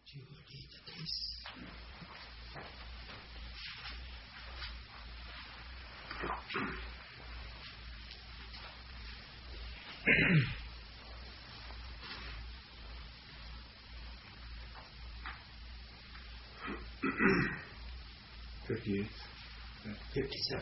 you read the case? $58. 57.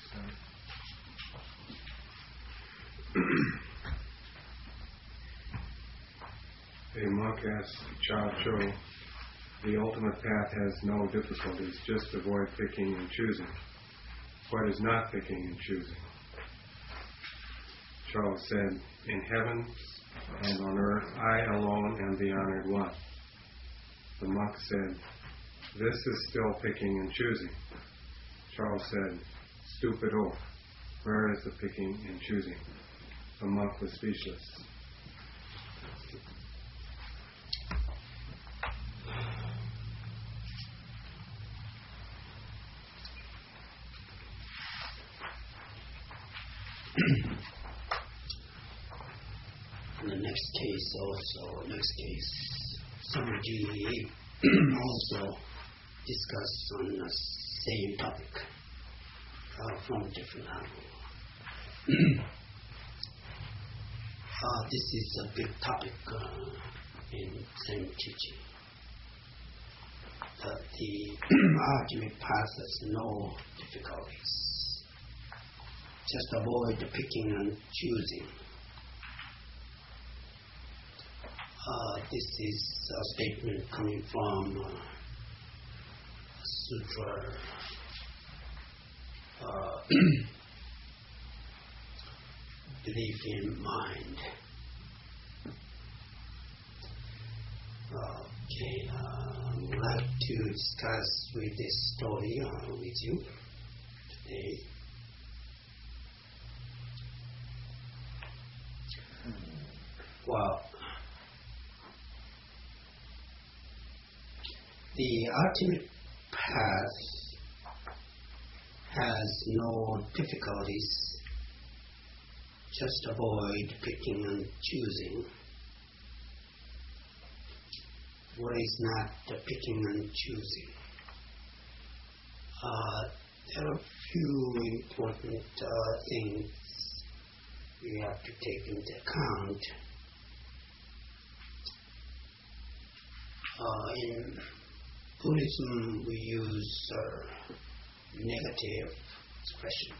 A monk asked Chao Cho, the ultimate path has no difficulties, just avoid picking and choosing. What is not picking and choosing? Chao said, in heaven and on earth, I alone am the honored one. The monk said, this is still picking and choosing. Chao said, stupid oaf, where is the picking and choosing? The monk was speechless. And the next case, Samaji also discussed on the same topic from a different angle. This is a big topic in Zen teaching. The ultimate path has no difficulties. Just avoid the picking and choosing. This is a statement coming from Sutra Belief in Mind. Okay, I would like to discuss with this story with you today. Well, the ultimate path has no difficulties. Just avoid picking and choosing. What is not the picking and choosing? There are a few important things we have to take into account. In Buddhism, we use negative expression.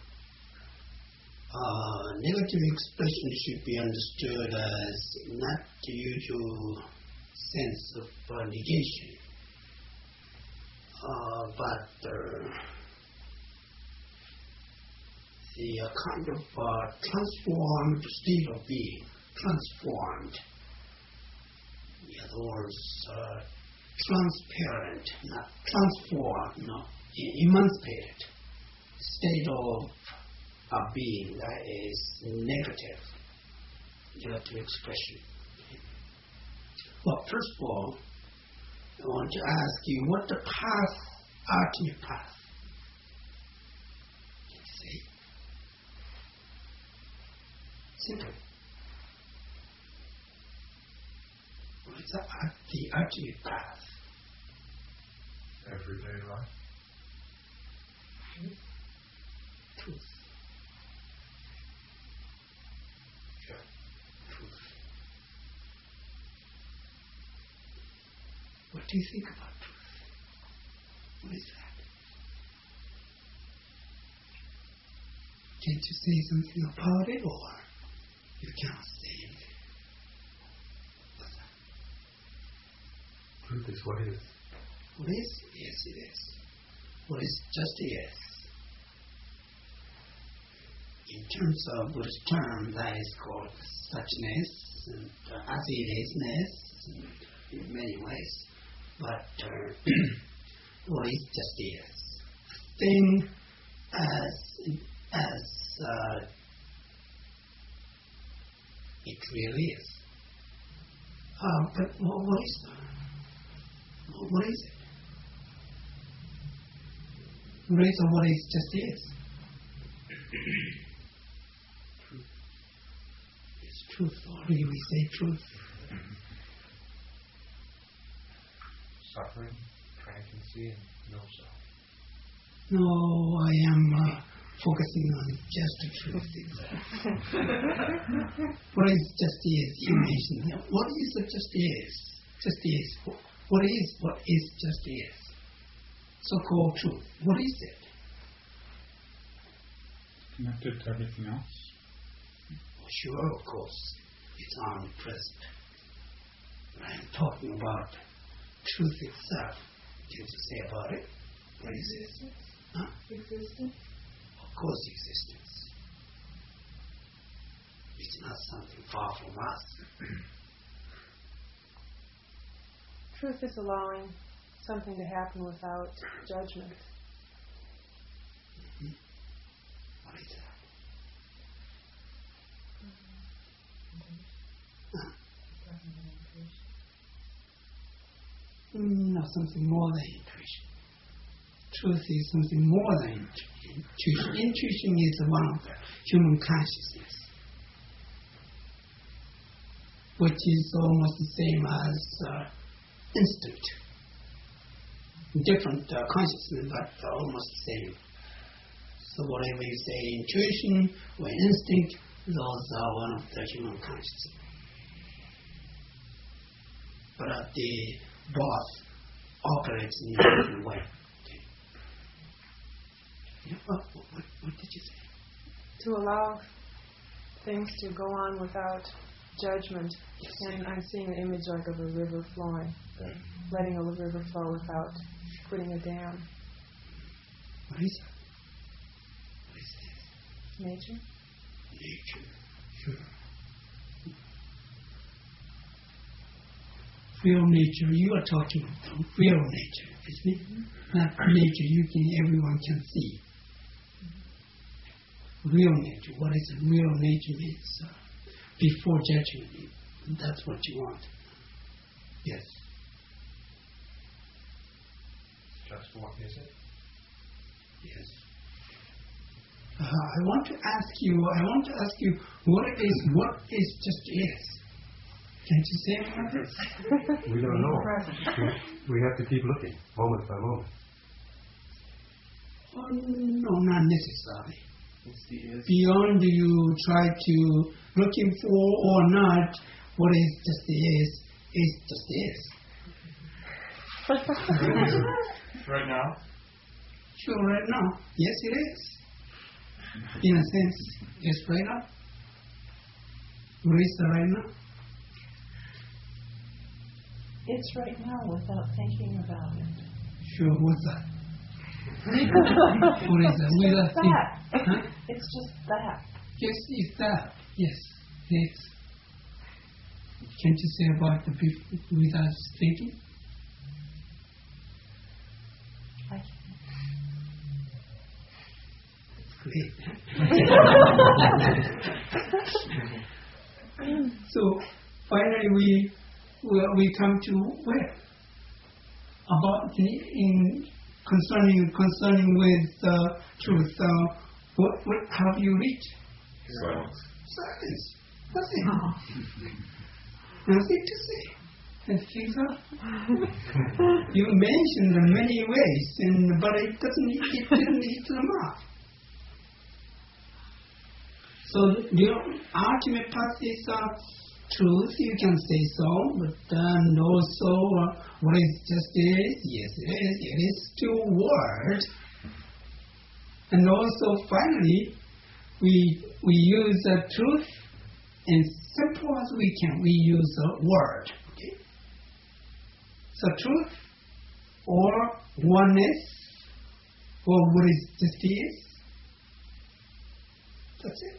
Negative expression should be understood as not the usual sense of negation, but the kind of transformed state of being, transformed. In other words, transparent, not transformed, no, emancipated state of a being that is negative expression. Well, first of all, I want to ask you what the path, ultimate path. See? Simple. What is the ultimate path? Everyday life. Truth. What do you think about truth? What is that? Can't you say something about it, or you cannot say anything? What's that? Truth is what is. What is? Yes, it is. What is just yes. In terms of Buddhist term, that is called suchness and as it isness in many ways. But what is just yes? A thing as it really is. But what is that? What is it? What is just is? Truth. It's truth. Or do we say truth? suffering, transiency, and no self? No, I am focusing on just the truth itself. What is just is? You mentioned. What is the just is? Just is. What is just is? So-called truth. What is it? Connected to everything else? Sure, of course. It's omnipresent. But I'm talking about truth itself. Can you say about it? What is it? Huh? Existence? Of course, existence. It's not something far from us. Truth is allowing something to happen without judgment. Mm-hmm. What is that? No, something more than intuition. Truth is something more than intuition. Intuition is one of the human consciousness, which is almost the same as instinct. Different consciousness, but almost the same. So whatever you say, intuition or instinct, those are one of the human consciousness. But the boss operates in a different way. Okay. Yeah, what did you say? To allow things to go on without judgment. Yes. And I'm seeing an image like of a river flowing, letting a river flow without putting a dam. What is that? What is this? Nature? Nature. Sure. Real nature, you are talking about real nature, isn't it? Not nature everyone can see. Real nature, what is real nature means? Before judgment, that's what you want. Yes. Just what is it? Yes. I want to ask you what is just is. Can't you say about this? We don't know. We have to keep looking, moment by moment. Oh, no, not necessarily. It's the is. Beyond you try to looking for or not, what is just just is. Right now? Sure, right now. Yes, it is. In a sense, yes, right now. What is the right now? It's right now without thinking about it. Sure, what's that? What is that? Without It's just think- that. Huh? It's just that. Yes, it's that. Yes, yes. Can't you say about the without thinking? I Great. So finally, we come to where? About concerning with truth. What have you reached? Silence. Silence. Nothing. Nothing to say. And things are. You mentioned many ways, but it didn't hit the mark. So the ultimate path is truth. You can say so, but then also what is just is? Yes, it is. It is still word. And also finally, we use the truth as simple as we can. We use the word. Okay? So truth or oneness or what is just is. That's it.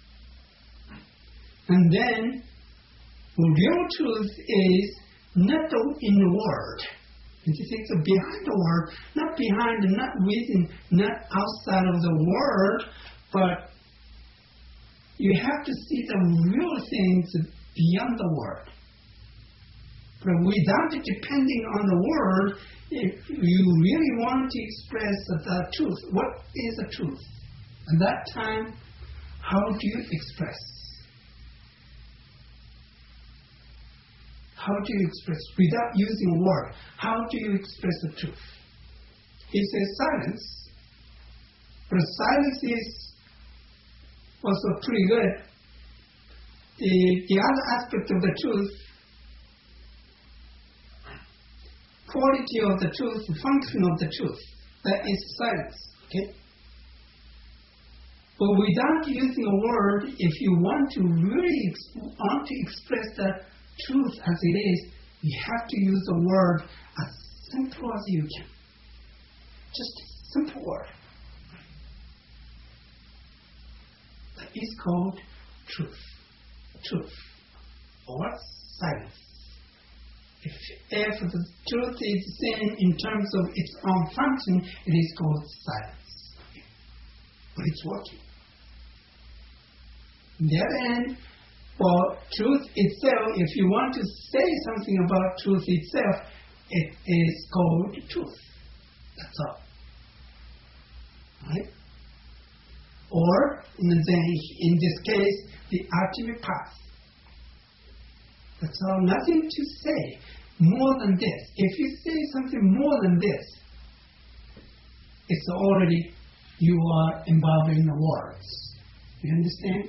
And then real truth is not in the word. And you think so behind the word, not behind, not within, not outside of the word, but you have to see the real things beyond the word. But without depending on the word, if you really want to express the truth, what is the truth? At that time, how do you express? How do you express, without using a word, how do you express the truth? He says silence, but silence is also pretty good. The other aspect of the truth, quality of the truth, function of the truth, that is silence. Okay? But without using a word, if you want to really want to express the truth as it is, you have to use a word as simple as you can. Just a simple word. That is called truth. Truth. Or silence. If the truth is seen in terms of its own function, it is called silence. But it's working. On the other hand, for truth itself, if you want to say something about truth itself, it is called truth. That's all. Right? Or, in this case, the ultimate path. That's all. Nothing to say more than this. If you say something more than this, it's already, you are involving the words. You understand?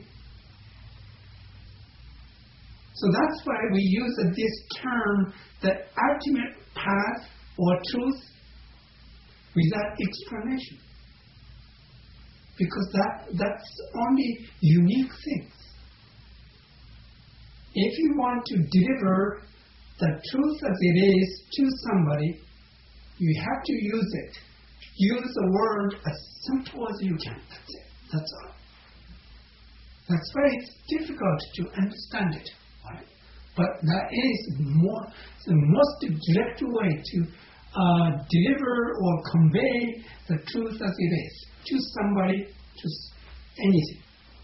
So that's why we use this term, the ultimate path or truth, without explanation. Because that's only unique things. If you want to deliver the truth as it is to somebody, you have to use it. Use the word as simple as you can. That's it. That's all. That's why it's difficult to understand it. Right? But that is the most direct way to deliver or convey the truth as it is to somebody, to anything.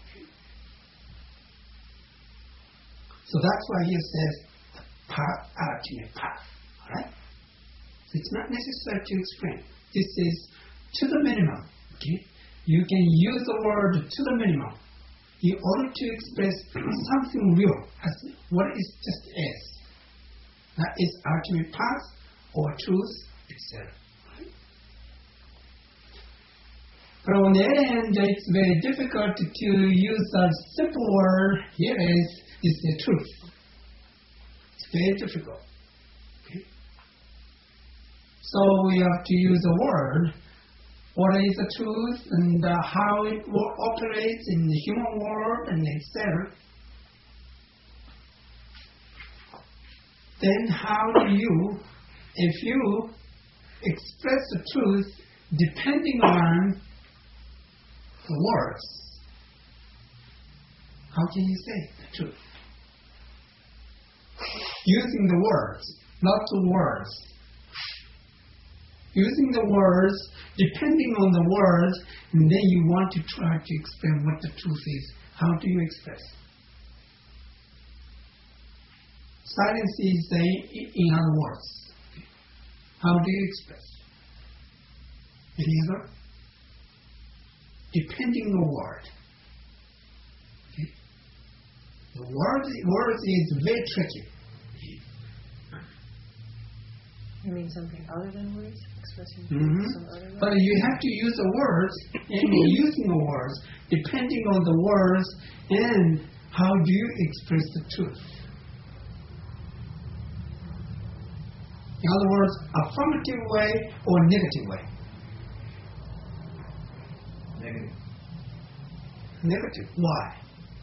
So that's why he says the path, ultimate path. Alright? So it's not necessary to explain. This is to the minimum. Okay? You can use the word to the minimum in order to express something real as what it just is. That is ultimate path or truth, etc. But on the other hand, it's very difficult to use a simple word. Here is the truth. It's very difficult. Okay? So we have to use a word. What is the truth and how it operates in the human world and etc. Then how do you, if you express the truth depending on the words, how can you say the truth? Using the words, not the words. Using the words, depending on the words, and then you want to try to explain what the truth is. How do you express? Silence is in other words. How do you express? Any other? Depending on the word. Okay? The word is very tricky. You mean something other than words? Expressing some other words? But you have to use the words, and you're using the words, depending on the words, and how do you express the truth. In other words, affirmative way or negative way. Negative. Negative. Why?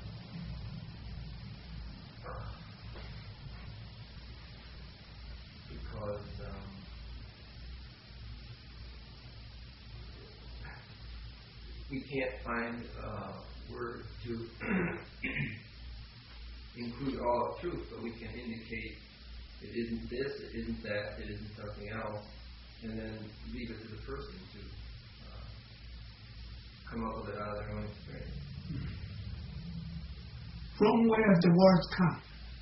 Because we can't find a word to include all of truth, but we can indicate it isn't this, it isn't that, it isn't something else, and then leave it to the person to come up with it out of their own experience. From where the words come?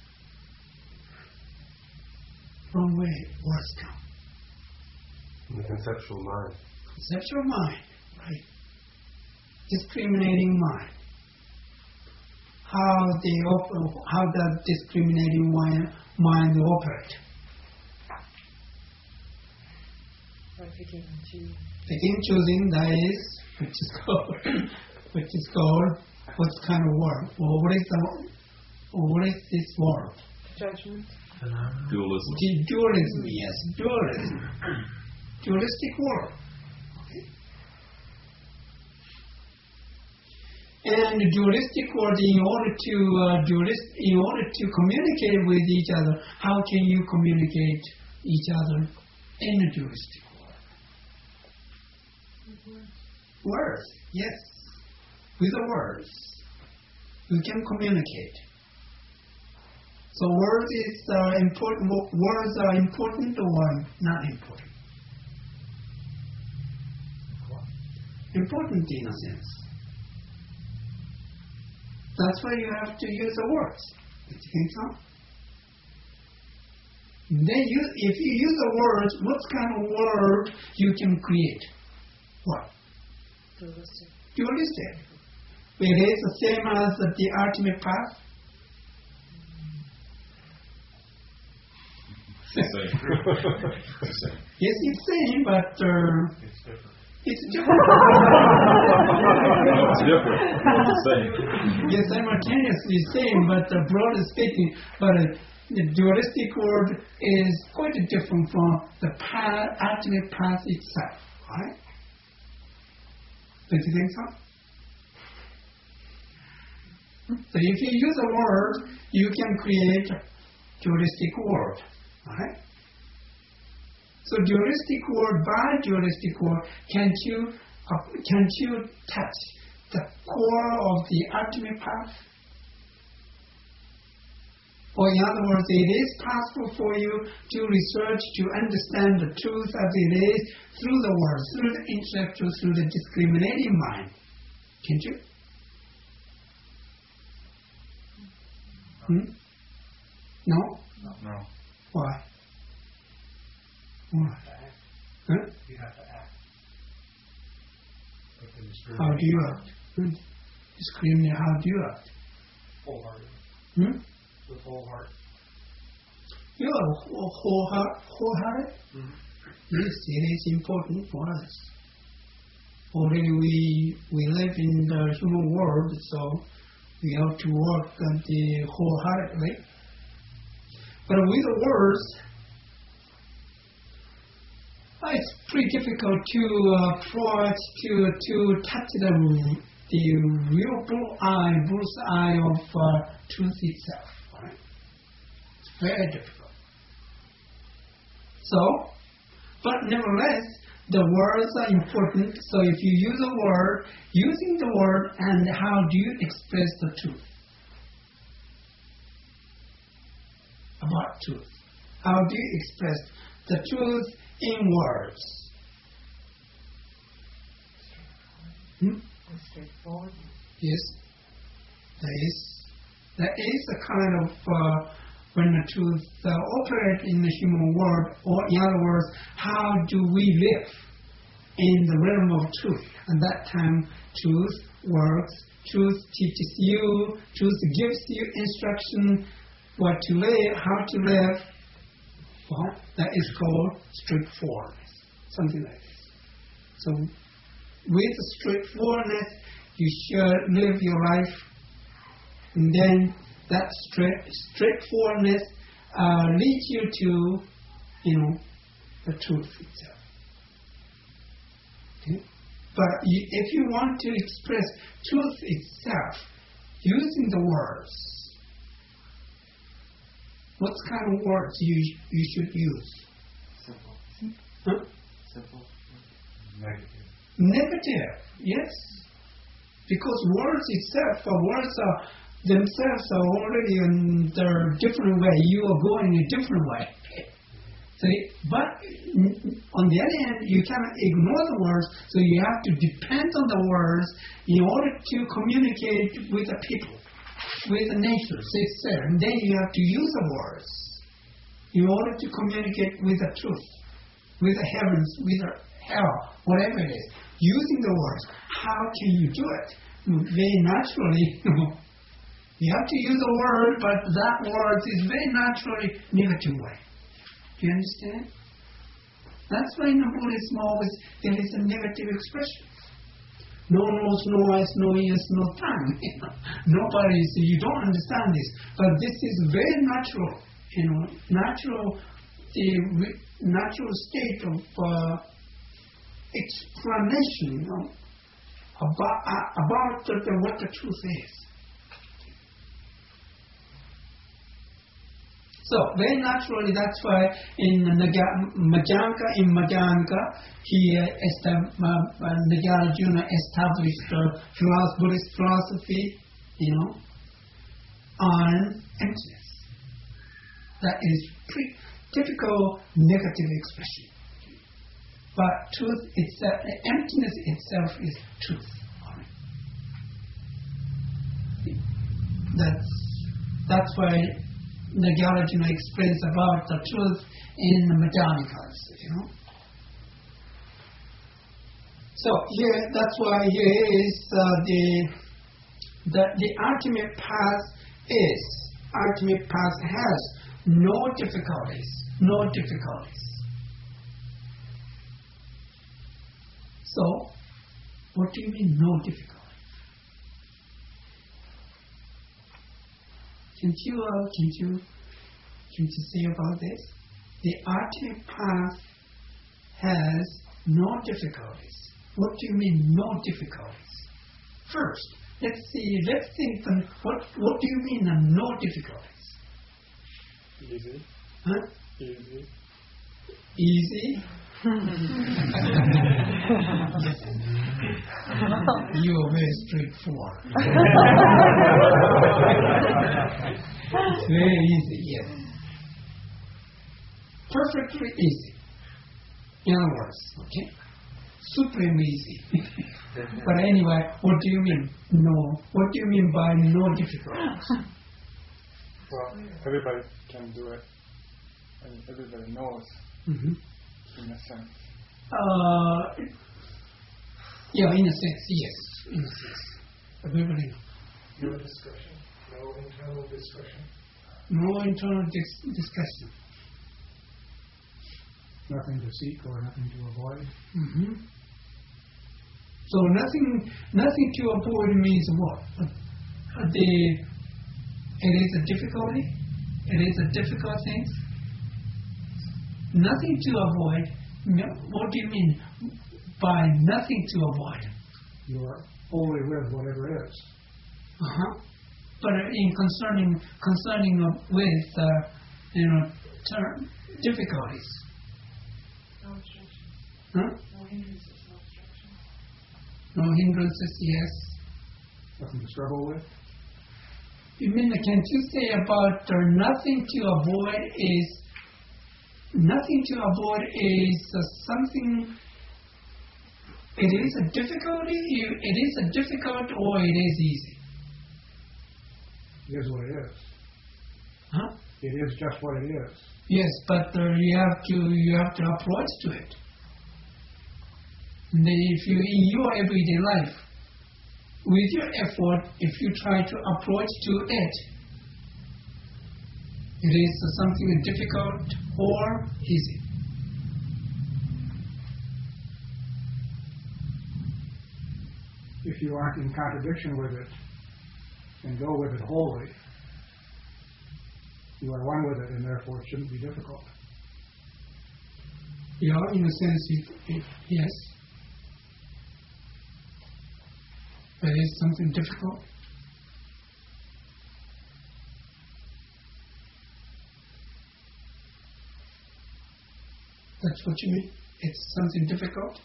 From where words come? From the conceptual mind. Conceptual mind, right? Discriminating mind. how does discriminating mind operate? By picking and choosing. Picking, choosing, that is, which is called, what kind of word? Or what is this word? Judgment. Dualism. Dualism, yes, dualism. Dualistic word. Okay. And dualistic word, in order to communicate with each other, how can you communicate each other in a dualistic word? Words, yes. With the words, we can communicate. So words is important. Words are important or not important? Important in a sense. That's why you have to use the words. Did you think so? Then if you use the words, what kind of word you can create? What? Dualistic. Dualistic. It is the same as the ultimate path. Yes, it's same, but It's different. it's different. It's different. It's the same. Yes, simultaneously same, but broadly speaking, but the dualistic word is quite different from the ultimate path itself, right? Don't you think so? So if you use a word, you can create a dualistic word, right? So dualistic word, by dualistic word, can't you touch the core of the ultimate path? Or in other words, it is possible for you to research, to understand the truth as it is through the words, through the intellectual, through the discriminating mind. Can't you? No? No. Why? Why? Huh? You have to act. How do you act? Discriminate, how do you act? Wholehearted. With whole heart. You are wholehearted? Yes, it is important for us. Already we live in the human world, so we have to work at the wholeheartedly. But with the words, it's pretty difficult to approach, to touch the real bull's eye of truth itself. Right? It's very difficult. So, but nevertheless, the words are important. So if you use a word, using the word, and how do you express the truth about truth? How do you express the truth in words? Straightforward. Yes, there is a kind of when the truth operates in the human world, or in other words, how do we live in the realm of truth? At that time, truth works, truth teaches you, truth gives you instruction, what to live, how to live. Well, that is called straightforwardness, something like this. So, with straightforwardness, you should live your life, and then that straightforwardness leads you to, the truth itself. Okay? But if you want to express truth itself using the words, what kind of words you should use? Simple. Huh? Simple. Negative, yes. Because words itself, words are themselves are already in their different way. You are going a different way. So, but on the other hand, you cannot ignore the words, so you have to depend on the words in order to communicate with the people, with the nature, etc. And then you have to use the words in order to communicate with the truth, with the heavens, with the hell, whatever it is. Using the words, how can you do it? Very naturally, You have to use a word, but that word is very naturally negative way. Do you understand? That's why in the Buddhism always there is a negative expression. No nose, no eyes, no ears, no tongue. Nobody, so you don't understand this. But this is very natural, the natural state of explanation, about what the truth is. So very naturally, that's why in Madhyamaka, Nagarjuna established Buddhist philosophy, on emptiness. That is typical negative expression. But truth itself, emptiness itself is truth. That's why Nagarjuna explains about the truth in the Madhyamikas, So here, that's why here is the ultimate path has no difficulties. So, what do you mean no difficulty? Can you say about this? The ultimate path has no difficulties. What do you mean no difficulties? First, let's think what do you mean no difficulties? Easy. Huh? Easy. Easy? You are very straightforward. It's very easy, yes. Perfectly easy. In other words, okay? Supremely easy. But anyway, what do you mean? No. What do you mean by no difficulties? Well, everybody can do it, and everybody knows, in a sense. Yeah, in a sense, yes. In a sense. Everybody knows. No discussion, no internal discussion. No internal discussion. Nothing to seek or nothing to avoid. So nothing to avoid means what? It is a difficulty. It is a difficult thing. Nothing to avoid. What do you mean by nothing to avoid? You are only with whatever is. But in concerning with term difficulties. No obstruction. Huh? No hindrances, no obstruction. No hindrances, yes. Nothing to struggle with. You mean, can you say about nothing to avoid is something, it is a difficulty, it is a difficult or it is easy? It is what it is. Huh? It is just what it is. Yes, but you have to approach to it. And then if you, in your everyday life, with your effort, if you try to approach to it, it is something difficult or easy. If you aren't in contradiction with it and go with it wholly, you are one with it, and therefore it shouldn't be difficult. Yeah, in a sense, yes. But it's something difficult. That's what you mean? It's something difficult?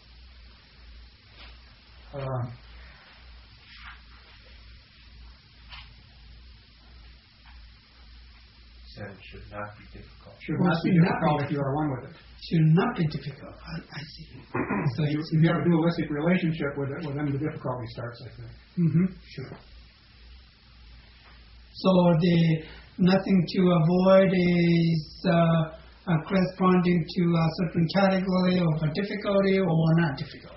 Said it should not be difficult. Should not be difficult if you are one with it. Should not be difficult. I see. So If you have a dualistic relationship with it, well, then the difficulty starts, I think. Sure. So the nothing to avoid is corresponding to a certain category of a difficulty or not difficulties.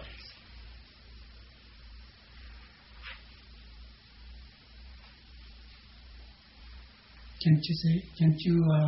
Can't you say? Can't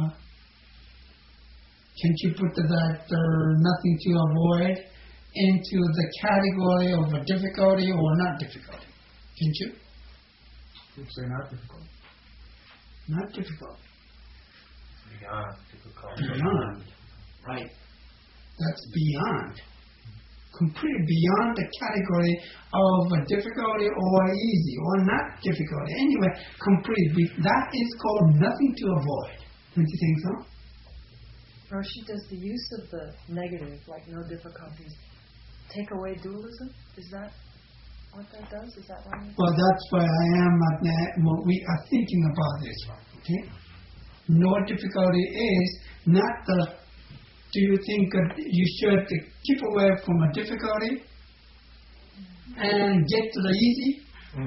you put that nothing to avoid into the category of a difficulty or not difficulty? Can't you? You'd say not difficult. Not difficult. Beyond difficult. Beyond. Right. That's beyond. Completely beyond the category of a difficulty or easy or not difficulty. Anyway, completely. That is called nothing to avoid. Don't you think so? Roshi, does the use of the negative, like no difficulties, take away dualism? Is that what that does? Is that what Well, that's why I am at that. Well, we are thinking about this one. Okay? No difficulty is not the. Do you think that you should keep away from a difficulty and get to the easy?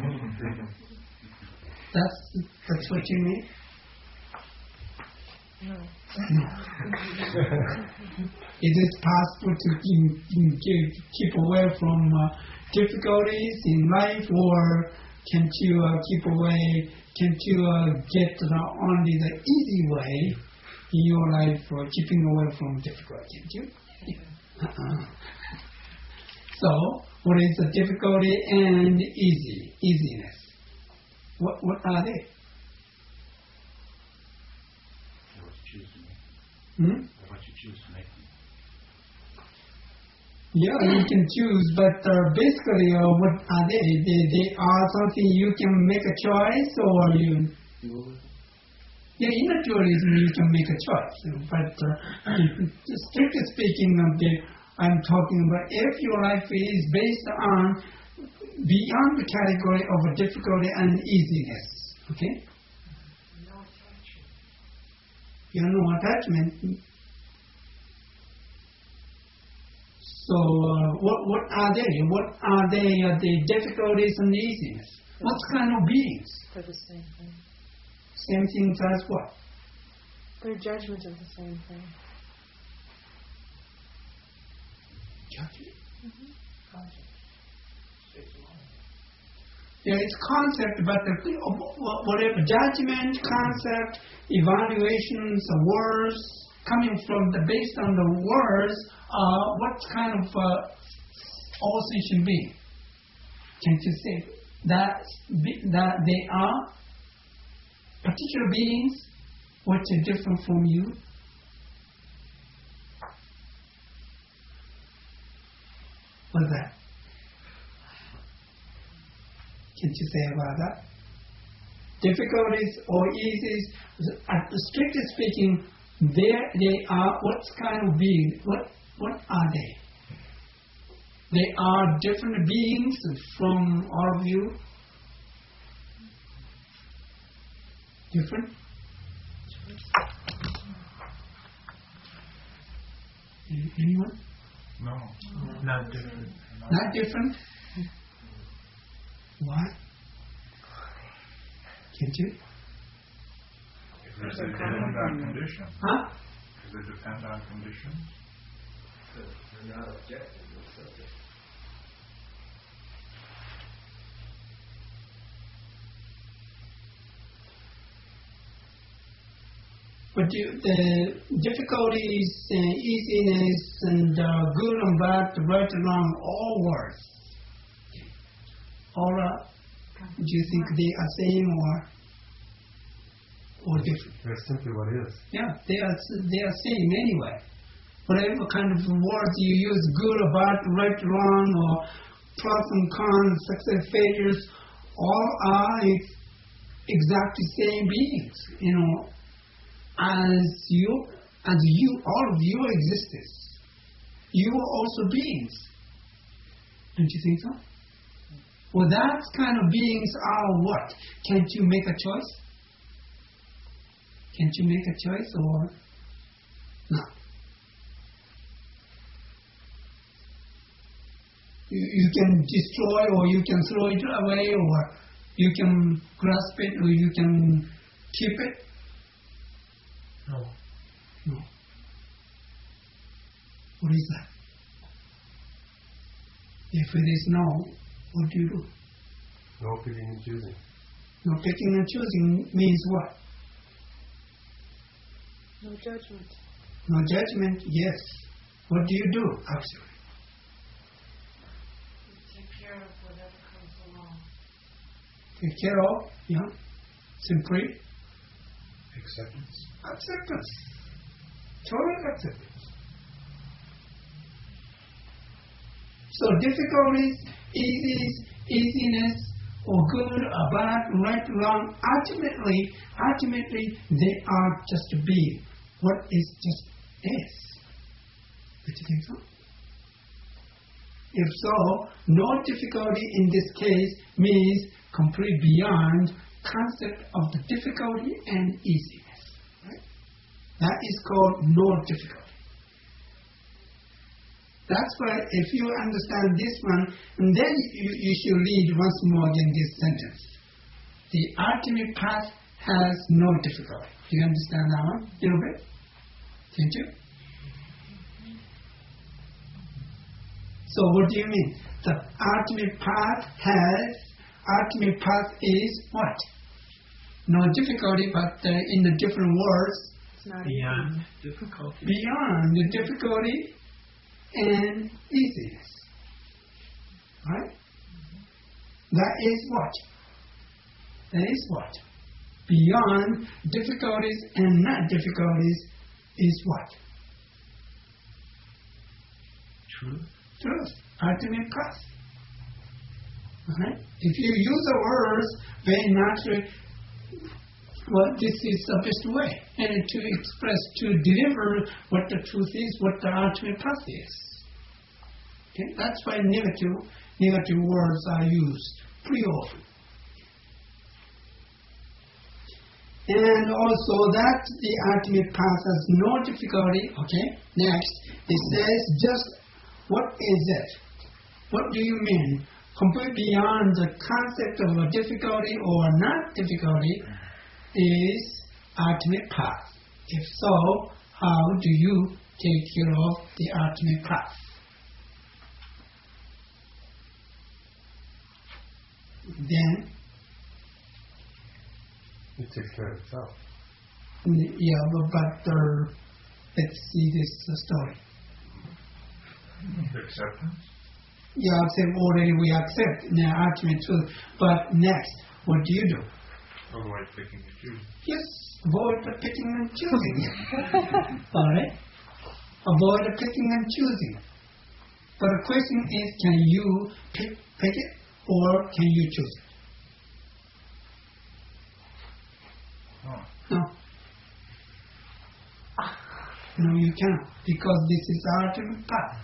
That's what you mean? No. Is it possible to keep away from difficulties in life, or can't you keep away? Can't you get only the easy way in your life, or keeping away from difficulty? Can't you? So, what is the difficulty and easiness? What are they? What you choose to make. What you choose to make them. Yeah, you can choose, but basically, what are they? They are something you can make a choice, or you. Yeah, in a dualism you can make a choice, but strictly speaking, I'm talking about if your life is based on beyond the category of a difficulty and easiness, okay? No attachment. You have no attachment. So what are they? What are they? The difficulties and easiness. What kind of beings? They're the same thing. Same things as what? They're judgment of the same thing. Judgment. Concept. Yeah, it's concept, but whatever judgment, concept, evaluations, words coming from based on the words, what kind of all sentient being? Can't you say that they are particular beings which are different from you? What's that? Can't you say about that? Difficulties or easies, strictly speaking, they are what kind of beings? What are they? They are different beings from all of you. Different? Anyone? No, not different. Not different? Why? Can't you? Does it depend on conditions? Huh? Does it depend on conditions? They're not objective, they're subject. But the difficulties and easiness and good and bad, right and wrong, all words. All do you think they are same or different? That's simply what it is. Yeah, they are same anyway. Whatever kind of words you use, good or bad, right, wrong, or pros and cons, success, failures, all are exactly same beings. You know, as you, all of your existence, you are also beings. Don't you think so? Well, that kind of beings are what? Can't you make a choice? Can't you make a choice or no? You can destroy or you can throw it away or you can grasp it or you can keep it. No. No. What is that? If it is no, what do you do? No picking and choosing. No picking and choosing means what? No judgment. No judgment, yes. What do you do, actually? Take care of whatever comes along. Take care of, simply Acceptance. acceptance. Total acceptance. So difficulties, easiness, or good or bad, right or wrong, ultimately they are just being. What is just is. Don't you think so? If so, no difficulty in this case means complete beyond concept of the difficulty and easiness. Right? That is called no difficulty. That's why if you understand this one, and then you should read once more again this sentence. The ultimate path has no difficulty. Do you understand that one a little bit? Can't you? So what do you mean? The ultimate path is what? No difficulty, but in the different words, It's not Beyond difficulty. beyond the difficulty and easiness. Right? That is what? That is what? Beyond difficulties and not difficulties is what? Truth. Truth. Ultimate path. Okay? If you use the words very naturally, well, this is the best way, and to express, to deliver what the truth is, what the ultimate path is. Okay? That's why negative words are used pretty often. And also that the ultimate path has no difficulty. Okay? Next, it says just what is it? What do you mean? Complete beyond the concept of a difficulty or not difficulty is ultimate path. If so, how do you take care of the ultimate path? Then, It takes care of itself. but let's see this story. Acceptance. Yeah, already we accept the ultimate truth. But next, what do you do? Avoid picking and choosing. Yes, avoid the picking and choosing. Alright? Avoid the picking and choosing. But the question is, can you pick it or can you choose it? No. No, you cannot, because this is the ultimate path.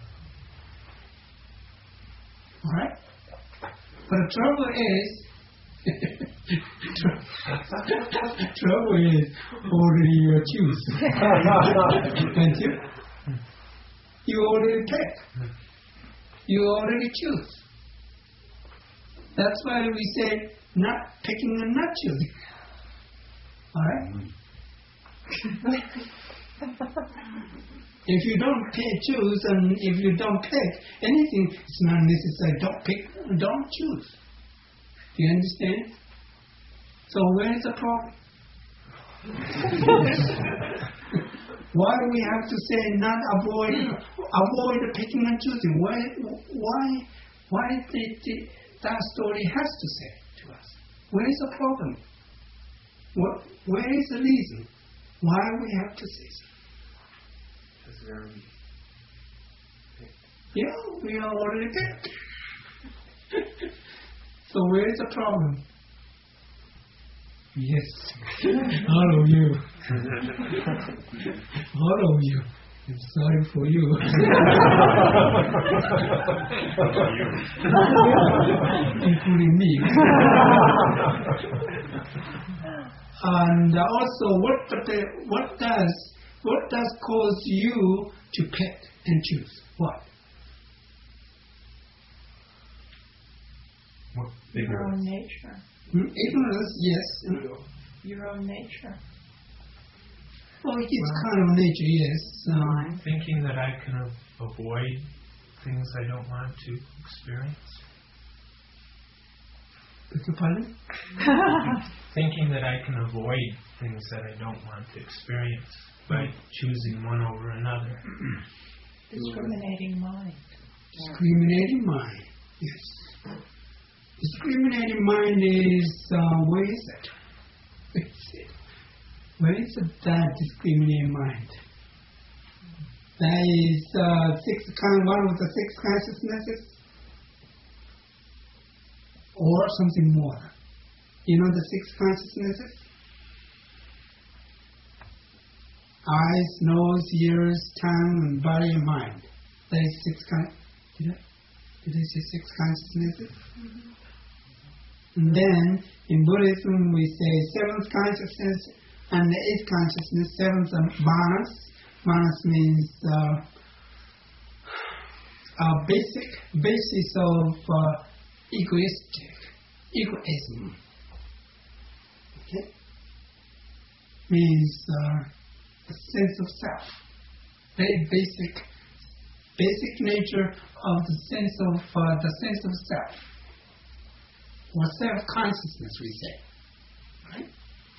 Alright? But the trouble is, already you choose. Can't you? You already pick. You already choose. That's why we say not picking and not choosing. Alright? If you don't choose and if you don't pick anything, it's not necessary. Don't pick, don't choose. Do you understand? So where is the problem? Why do we have to say not avoid the picking and choosing? Why did that story has to say to us? Where is the problem? Where is the reason why we have to say so? Because we already picked. Yeah, we are already picked. So where is the problem? Yes, all of you. All of you. I'm sorry for you. Including me. And also, what does cause you to pick and choose? What? Your own nature. Ignorance, yes. Your own nature. Well, it's kind of nature, yes. Thinking that I can avoid things I don't want to experience. Beg your pardon? Thinking that I can avoid things that I don't want to experience by choosing one over another. Discriminating mind. Discriminating mind, yes. Discriminating mind is, where is it? Where is that discriminating mind? That is one of the six consciousnesses? Or something more. You know the six consciousnesses? Eyes, nose, ears, tongue, and body and mind. That is six did I say six consciousnesses? Mm-hmm. And then in Buddhism we say seventh consciousness and the eighth consciousness. Seventh manas. Manas means basis of egoism. Okay? Means the sense of self. Very basic nature of the sense of self. Or self-consciousness, we say. Right?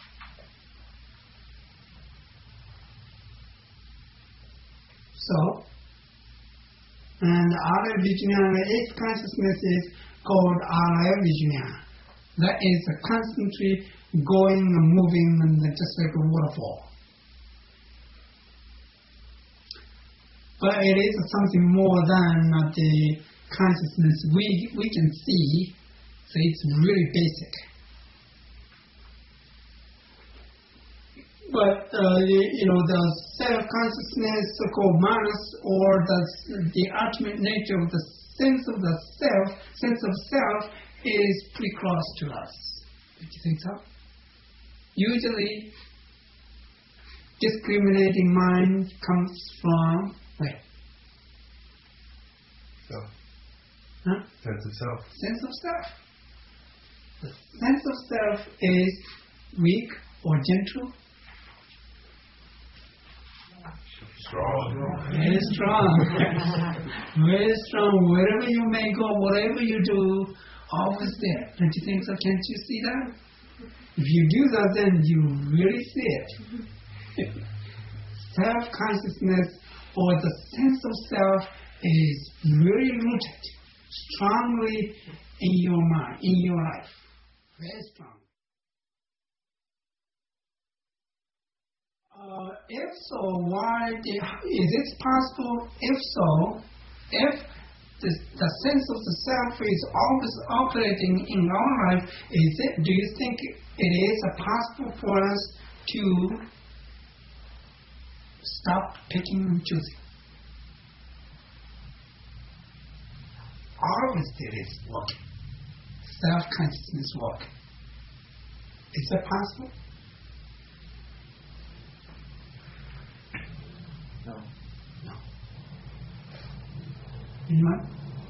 So, and Alaya Vijnana, the eighth consciousness is called Alaya Vijnana. That is constantly going and moving and just like a waterfall. But it is something more than the consciousness we can see, so it's really basic. But the self-consciousness called manas, or the ultimate nature of the sense of self, is pretty close to us. Don't you think so? Usually, discriminating mind comes from where? Self. Huh? Sense of self. Sense of self. The sense of self is weak or gentle. Strong. Very strong. Very strong. Wherever you may go, whatever you do, always there. Don't you think so? Can't you see that? If you do that, then you really see it. Self-consciousness or the sense of self is really rooted strongly in your mind, in your life. Very strong. If so, why is it possible? If so, if the sense of the self is always operating in our life, do you think it is possible for us to stop picking and choosing? Always it is working. Self-consciousness working. Is that possible? No. No. Anyone?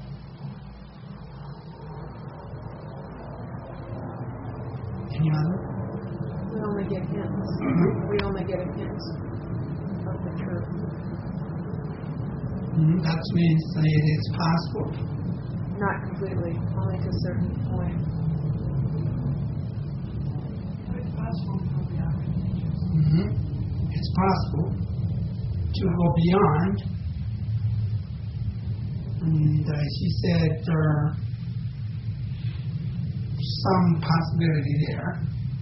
Any other? We only get hints. Mm-hmm. We only get a hint of the truth. Mm-hmm. That means it is possible. Not completely, only to a certain point. It's possible to go beyond. Mm-hmm. It's possible to go beyond. And she said some possibility there.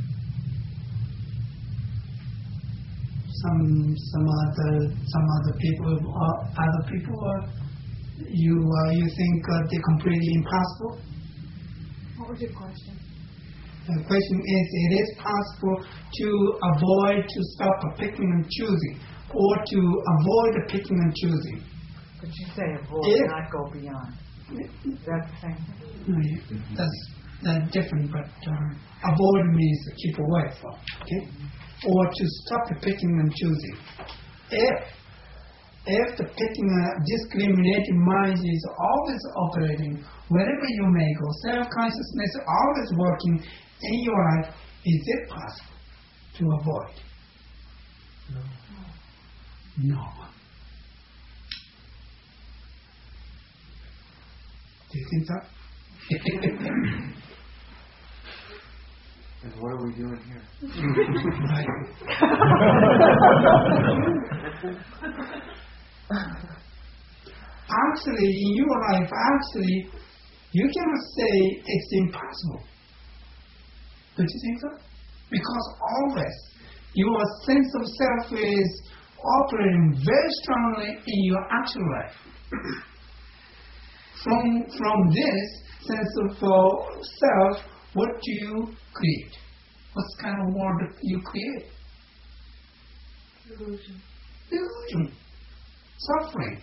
Some other people. You think they're completely impossible? What was your question? The question is, it is possible to avoid, to stop picking and choosing, or to avoid picking and choosing. But you say avoid, not go beyond. Is that the same thing? No, that's different, but avoid means to keep away from, okay? Or to stop picking and choosing. If the picking and discriminating mind is always operating, wherever you may go, self-consciousness is always working in your life, is it possible to avoid? No. Do you think so? And what are we doing here? Actually, in your life, you cannot say it's impossible. Don't you think so? Because always your sense of self is operating very strongly in your actual life. From this sense of self, what do you create? What kind of world you create? Illusion. Suffering.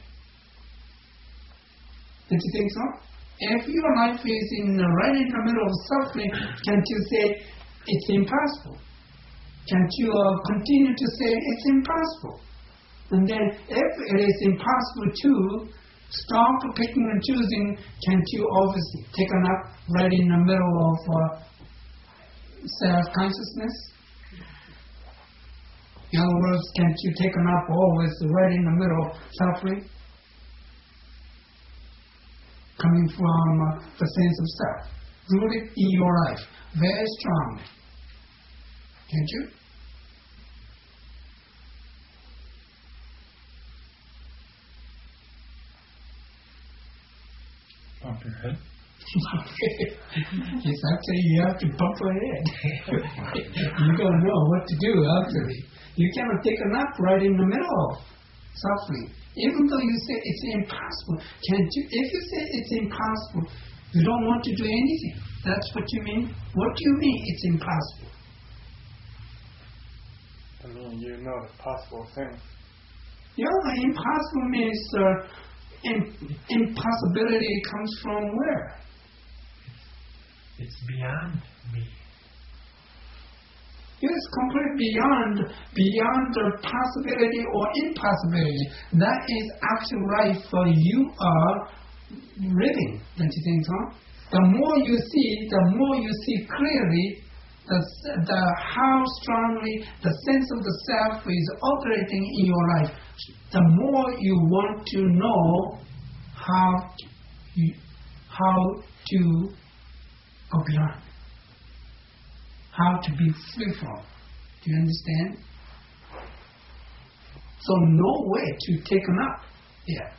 Don't you think so? If your life is right in the middle of suffering, can't you say it's impossible? Can't you continue to say it's impossible? And then if it is impossible to stop picking and choosing, can't you obviously take a nap right in the middle of self-consciousness? In other words, can't you take a nap always right in the middle of suffering? Coming from the sense of self, rooted in your life, very strongly. Can't you? Bump your head. Yes, actually, you have to bump your head. You don't know what to do, actually. You cannot take a nap right in the middle of suffering. Even though you say it's impossible, can't you? If you say it's impossible, you don't want to do anything. That's what you mean? What do you mean it's impossible? I mean, you know the possible things. Yeah, impossible means impossibility comes from where? It's beyond me. It's completely beyond the possibility or impossibility. That is actual life you are living, don't you think so? The more you see clearly how strongly the sense of the self is operating in your life, the more you want to know how to go beyond. How to be free from. Do you understand? So no way to take them up here.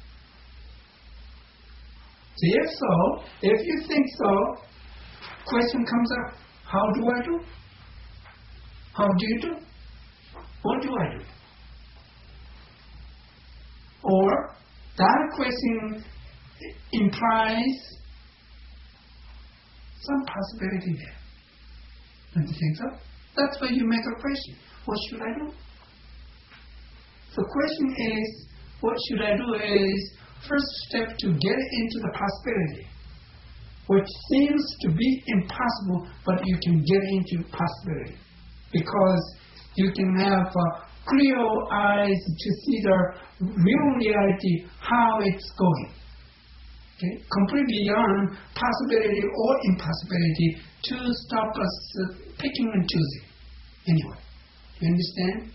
So if you think so, question comes up, how do I do? How do you do? What do I do? Or that question implies some possibility there. Don't you think so? That's why you make a question. What should I do? The question is, what should I do is first step to get into the possibility, which seems to be impossible, but you can get into possibility. Because you can have clear eyes to see the real reality, how it's going. Okay? Completely beyond possibility or impossibility to stop us picking and choosing. Anyway, you understand?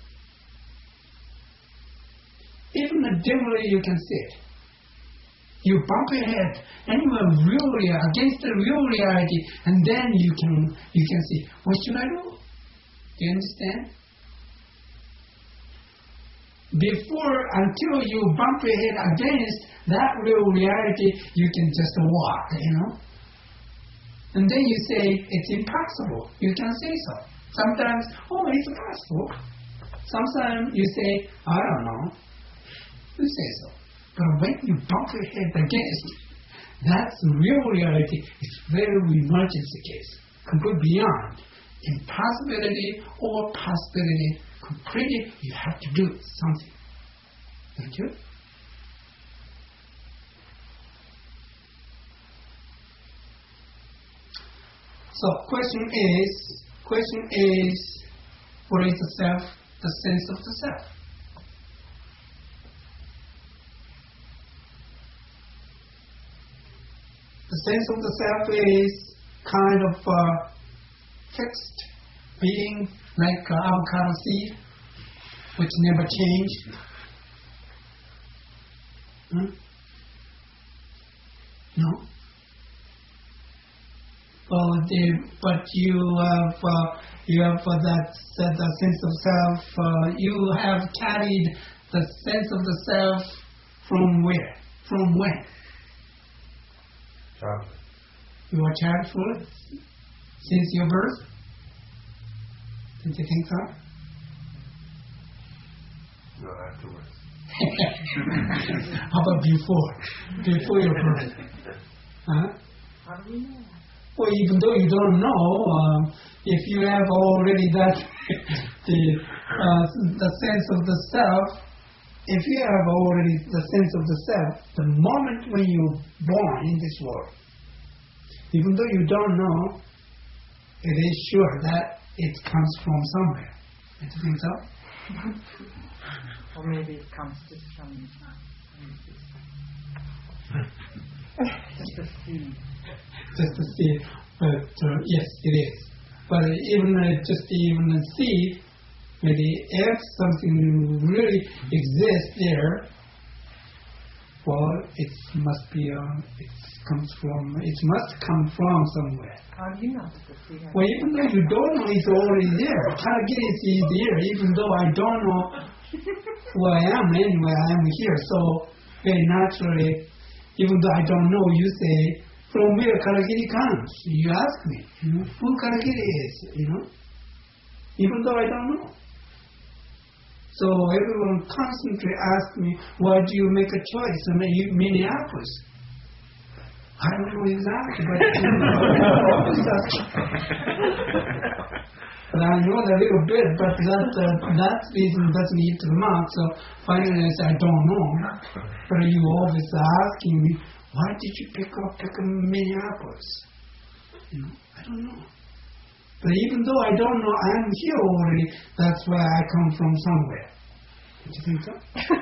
Even dimly you can see it. You bump your head and you are really against the real reality, and then you can see, what should I do? Do you understand? Until you bump your head against that real reality, you can just walk, And then you say, it's impossible. You can say so. Sometimes, it's possible. Sometimes you say, I don't know. You say so. But when you bump your head against, that's the real reality. It's very emergency case. Completely beyond impossibility or possibility. Completely, you have to do something. Thank you. So question is, what is the self? The sense of the self. The sense of the self is kind of fixed being, like avocado seed, which never change. No? But you have that sense of self. You have carried the sense of the self from where? From when? Childhood. You are childhood since your birth. Did you think so? No, afterwards. How about before your birth? Huh? How do we know? Well, even though you don't know, if you have already that the sense of the self, if you have already the sense of the self, the moment when you're born in this world, even though you don't know, it is sure that it comes from somewhere. Do you think so? Or maybe it comes just from just a seed. Just a seed, but yes, it is. But even even a seed, maybe if something really exists there, well, it must come from somewhere. How do you know that the seed has? Well, even though you don't know, it's already there. Karagiri is there, even though I don't know who I am anyway, I am here. So very naturally, even though I don't know, you say, from where Karagiri comes? You ask me, who Karagiri is, even though I don't know. So everyone constantly asks me, why do you make a choice of Minneapolis? I don't know exactly, but I know a little bit, but that reason doesn't need to come out. So finally I say, I don't know. But you always asking me, why did you pick Minneapolis? I don't know. But even though I don't know, I am here already. That's why I come from somewhere. Do you think so?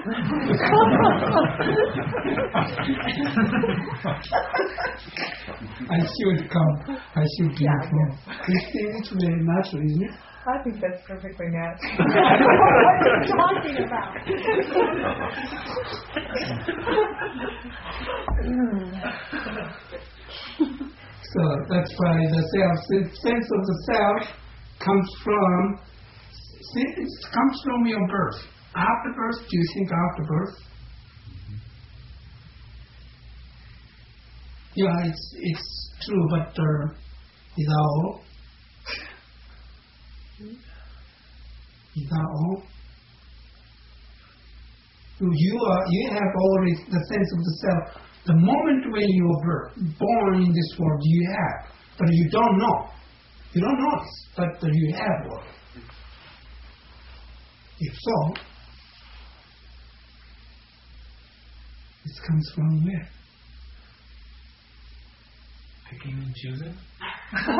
I should be from. It's very natural, isn't it? I think that's perfectly natural. What are you talking about? So that's why the sense of the self comes from your birth. After birth, do you think after birth? Yeah, it's true, but is that all? Is that all? You have already the sense of the self. The moment when you are born in this world, you have, but you don't know. You don't know this, but you have already. If so, it comes from where? Picking and choosing? How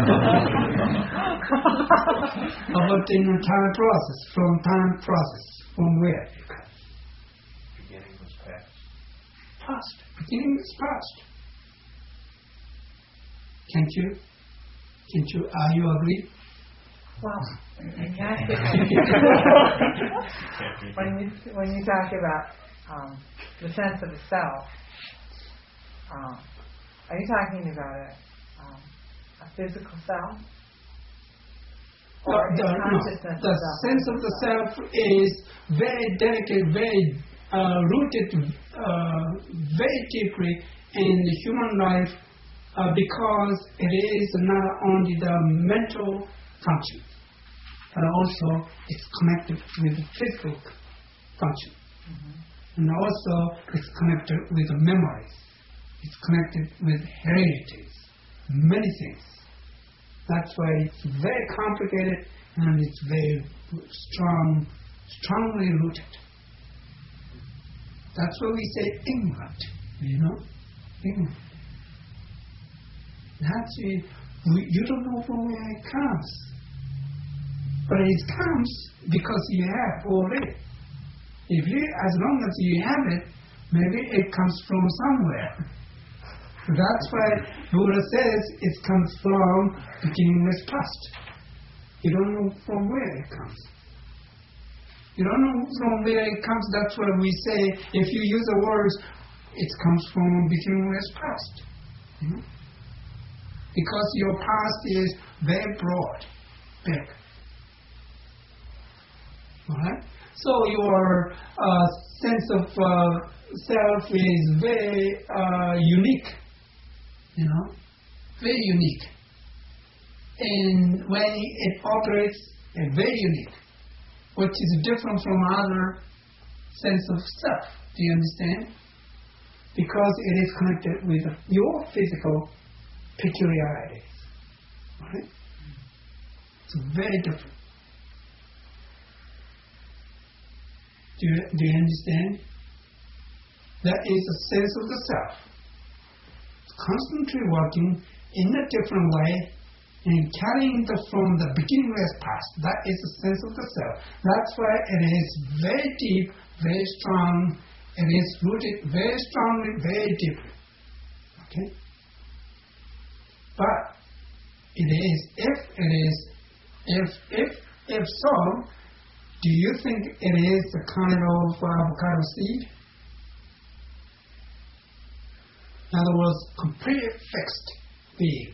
about in the time process? From time process, from where? Beginning was past. Past. Beginning is past. Can't you? Are you agree? Well, when you talk about the sense of the self, are you talking about a physical self? Or the sense of the self is very delicate, very rooted very deeply in the human life because it is not only the mental function, but also it's connected with the physical function. And also it's connected with the memories. It's connected with heritage, many things. That's why it's very complicated and it's very strongly rooted. That's why we say ignorant, ignorant. That's you don't know from where it comes. But it comes because you have already. As long as you have it, maybe it comes from somewhere. That's why Buddha says it comes from beginningless past. You don't know from where it comes. You don't know from where it comes. That's why we say, if you use the words, it comes from beginningless past. because your past is very broad, big. All right? So your sense of self is very unique, very unique. And when it operates, it's very unique, which is different from other sense of self. Do you understand? Because it is connected with your physical peculiarities. Right? It's very different. Do you understand? That is a sense of the self. It's constantly working in a different way and carrying from the beginningless past. That is the sense of the self. That's why it is very deep, very strong. It is rooted very strongly, very deeply. Okay? But if so, do you think it is the kind of avocado seed? In other words, completely fixed being.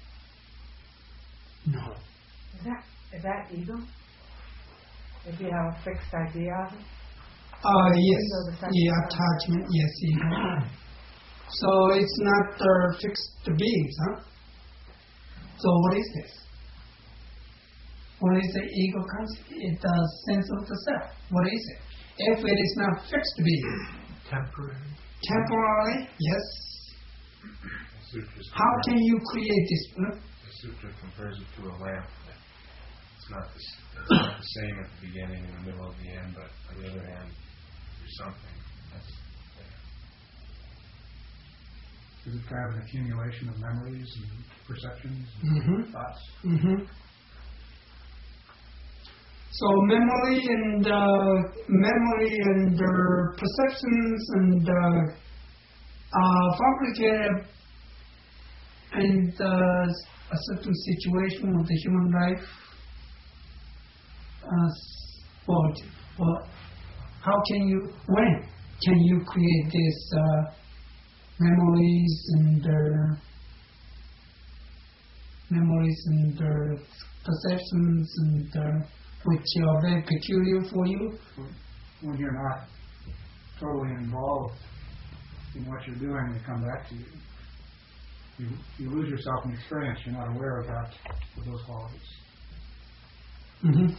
No. Is that ego? If you have a fixed idea of it? Yes. Attachment, yes, ego. So it's not fixed beings, huh? So what is this? What is the ego concept? It's the sense of the self. What is it? If it is not fixed being. Temporary. Temporarily, yes. How can you create this? The sutra compares it to a lamp. It's not the same at the beginning, in the middle, of the end, but on the other hand, there's something that's there. Is it kind of an accumulation of memories and perceptions and thoughts? Mm-hmm. So memory and perceptions and fabricated in a certain situation of the human life. When can you create these memories and perceptions and which are very peculiar for you? When you're not totally involved in what you're doing, they come back to you. You lose yourself in experience. You're not aware of those qualities. Mm-hmm.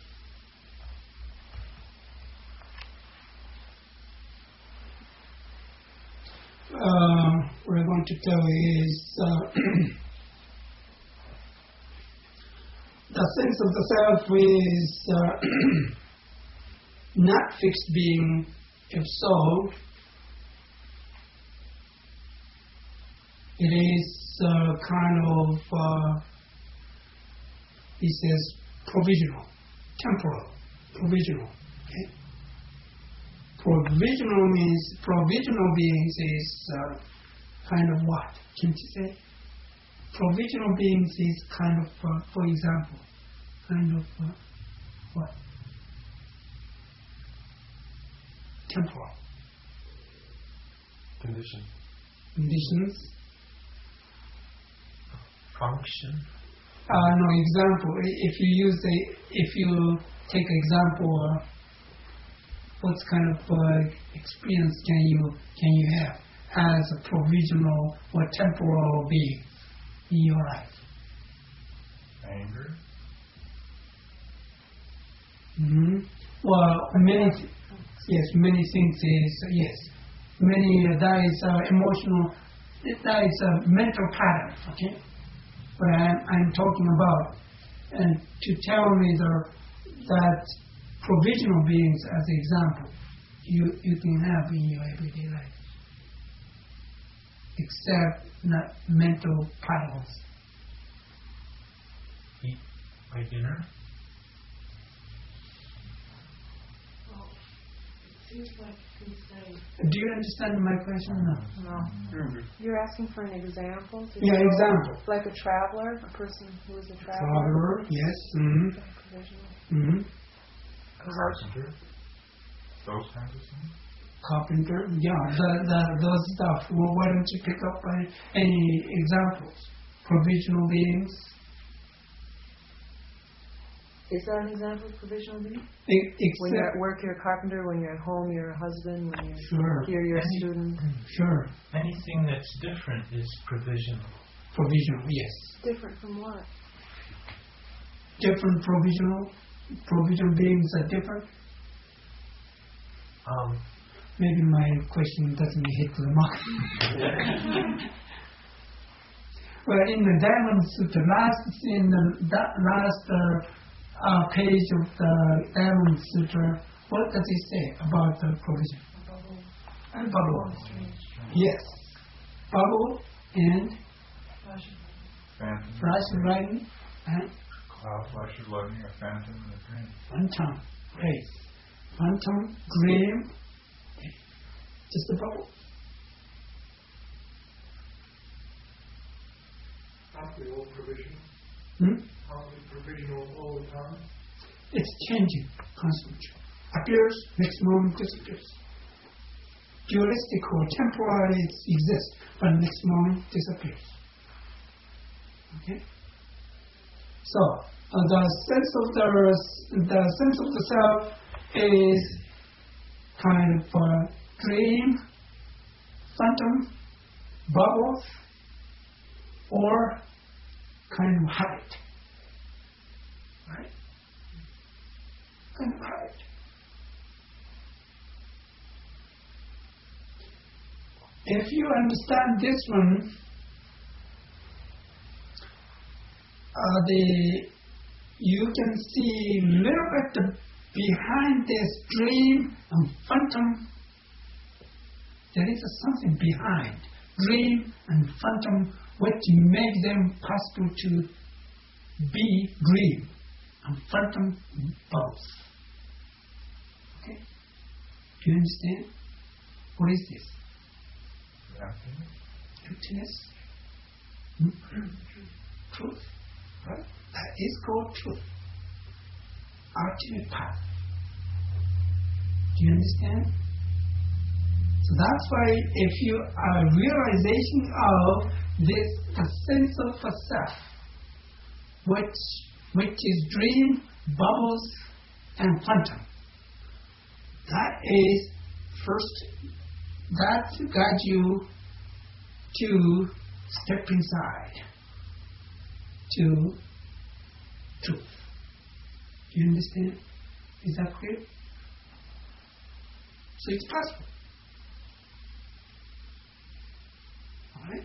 What I want to tell you is the sense of the self is not fixed being. If so, it is kind of, he says, provisional, temporal, provisional. Okay? Provisional beings is kind of what? Can you say? Provisional beings is kind of, for example, kind of what? Temporal. Conditions. Function. No, example. If you take example, what kind of experience can you have as a provisional or temporal being in your life? Anger. Mm-hmm. Well, many things is yes. That is emotional. That is a mental pattern. Okay. But I'm talking about, and to tell me that provisional beings as an example, you can have in your everyday life, except not mental patterns. Eat my dinner. Well, it seems like he's saying. Do you understand my question? No. Mm-hmm. You're asking for an example? Example. Like a traveler, a person who is a traveler? Traveler, yes. Mm-hmm. Provisional. Mm-hmm. Carpenter. Those kinds of things. Carpenter, yeah, those stuff. Well, why don't you pick up any examples? provisional beings. Is that an example of provisional being? When you're at work, you're a carpenter. When you're at home, you're a husband. When you're sure. here, you're a student. Sure. Anything that's different is provisional. Provisional, yes. Different from what? Different provisional beings are different. Maybe my question doesn't hit the mark. Well, in the Diamond Sutra, last page of the Diamond Sutra, what does it say about the provision? Bubble. Yes. Bubble and flash of lightning and cloud, flash of lightning, a phantom, and a dream. Phantom, great. Phantom, dream, just a bubble. Aren't we all provisional? Aren't we provisional all the time? It's changing constantly. Appears, next moment disappears. Dualistic or temporary it exists, but next moment disappears. Okay? So the sense of the self is kind of a dream, phantom, bubble, or kind of habit. Right? Kind of habit. If you understand this one, you can see a little bit behind this dream and phantom. There is something behind dream and phantom which make them possible to be dream and phantom both. Okay? Do you understand? What is this? Emptiness. Truth. Right? That is called truth. Ultimate path. Do you understand? So that's why if you are realization of this, the sense of a self, which is dream, bubbles, and phantom, that is first, that got you to step inside to truth. Do you understand? Is that clear? So it's possible. Alright?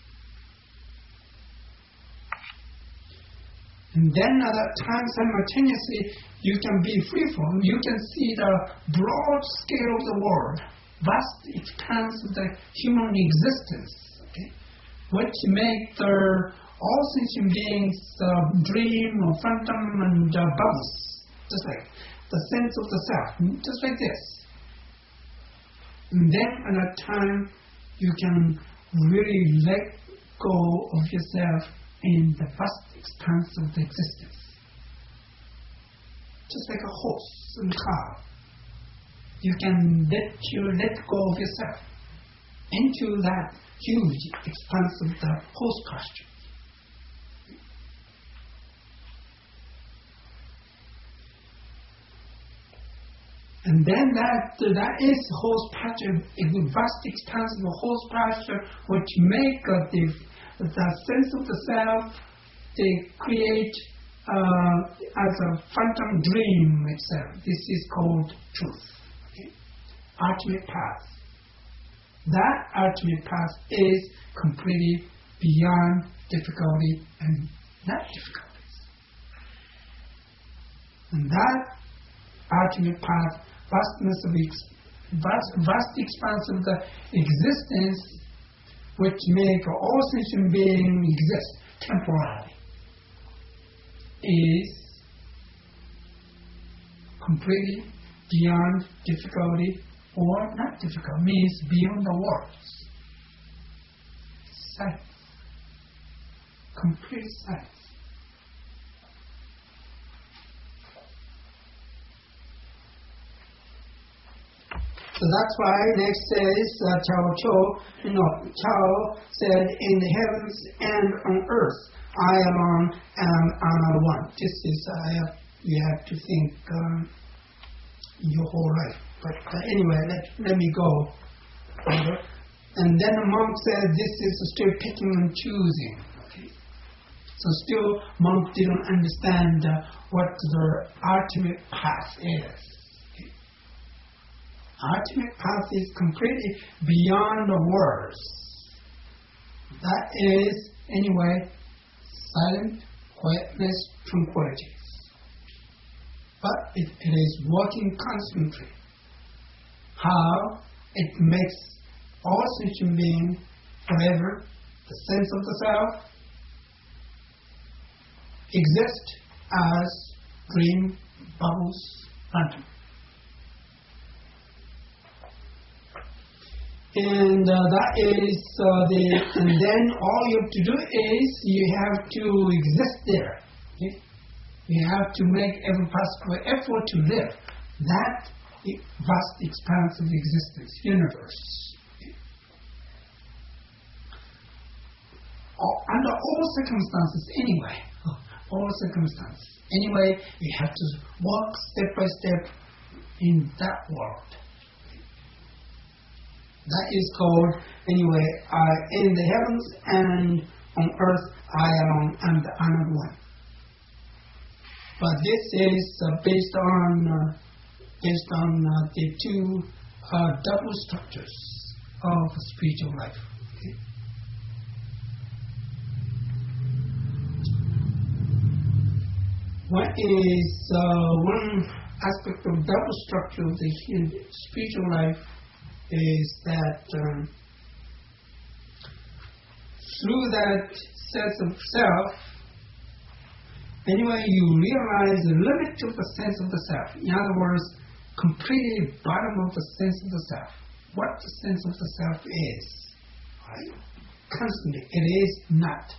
And then at that time simultaneously you can be free from, you can see the broad scale of the world, vast expanse of the human existence, okay, which make all sentient beings dream or phantom and bubbles, just like the sense of the self, just like this. And then at that time you can really let go of yourself in the vast expanse of the existence. Just like a horse and cow. You can let go of yourself into that huge expanse of the horse pasture. And then that is horse pasture, a vast expanse of the horse pasture, which make the sense of the self, they create as a phantom dream itself. This is called truth. Okay? Ultimate path. That ultimate path is completely beyond difficulty and not difficulties. And that ultimate path, vastness of vast expanse of the existence, which make all sentient beings exist temporarily, is completely beyond difficulty or not difficult, means beyond the words. Science. Complete science. So that's why next says Chao said, in the heavens and on earth, I alone am another one. This is you have to think your whole life. But anyway, let me go further. And then the monk said, this is still picking and choosing. Okay. So still, monk didn't understand what the ultimate path is. Okay. Ultimate path is completely beyond the words. That is, anyway, silent, quietness, tranquility. But it is working constantly. How it makes all sentient beings forever, the sense of the self, exist as dream, bubbles, phantom. And that is and then all you have to do is you have to exist there. Okay? You have to make every possible effort to live that vast expanse of existence, universe. Okay? Under all circumstances, anyway, you have to walk step by step in that world. That is called, anyway, in the heavens and on earth, I alone am the honored one. But this is based on the two double structures of spiritual life. Okay? One aspect of double structure of the spiritual life is that through that sense of self, anyway, you realize the limit of the sense of the self. In other words, completely bottom of the sense of the self. What the sense of the self is. Right? Constantly, it is not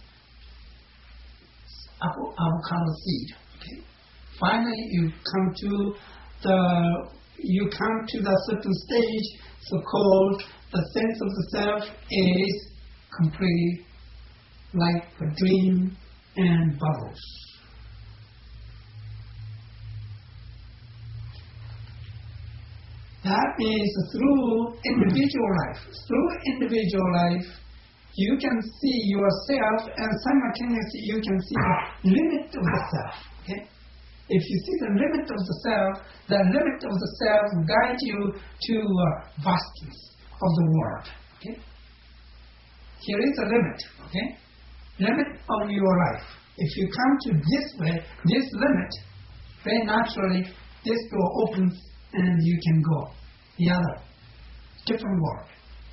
avocado seed. Okay? Finally, you come to the certain stage, so-called the sense of the self is completely like a dream and bubbles. That means through individual life, you can see yourself and simultaneously you can see the limit of the self. Okay? If you see the limit of the self guides you to vastness of the world. Okay? Here is a limit. Okay? Limit of your life. If you come to this limit, very naturally this door opens and you can go the other, different world.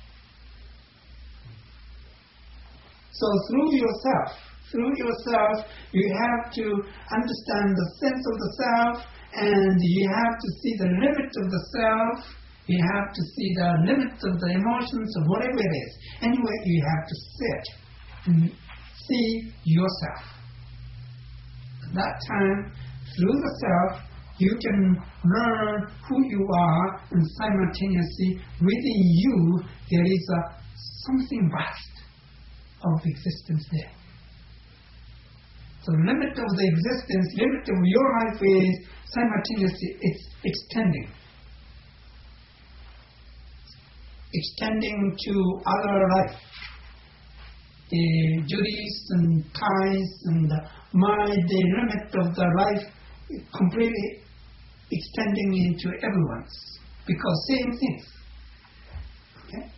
So through yourself, you have to understand the sense of the self, and you have to see the limit of the self, you have to see the limit of the emotions, or whatever it is. Anyway, you have to sit and see yourself. At that time, through the self, you can learn who you are, and simultaneously within you there is something vast of existence there. So limit of the existence, limit of your life is simultaneously it's extending to other life. The duties and ties and the limit of the life completely extending into everyone's, because same things. Okay?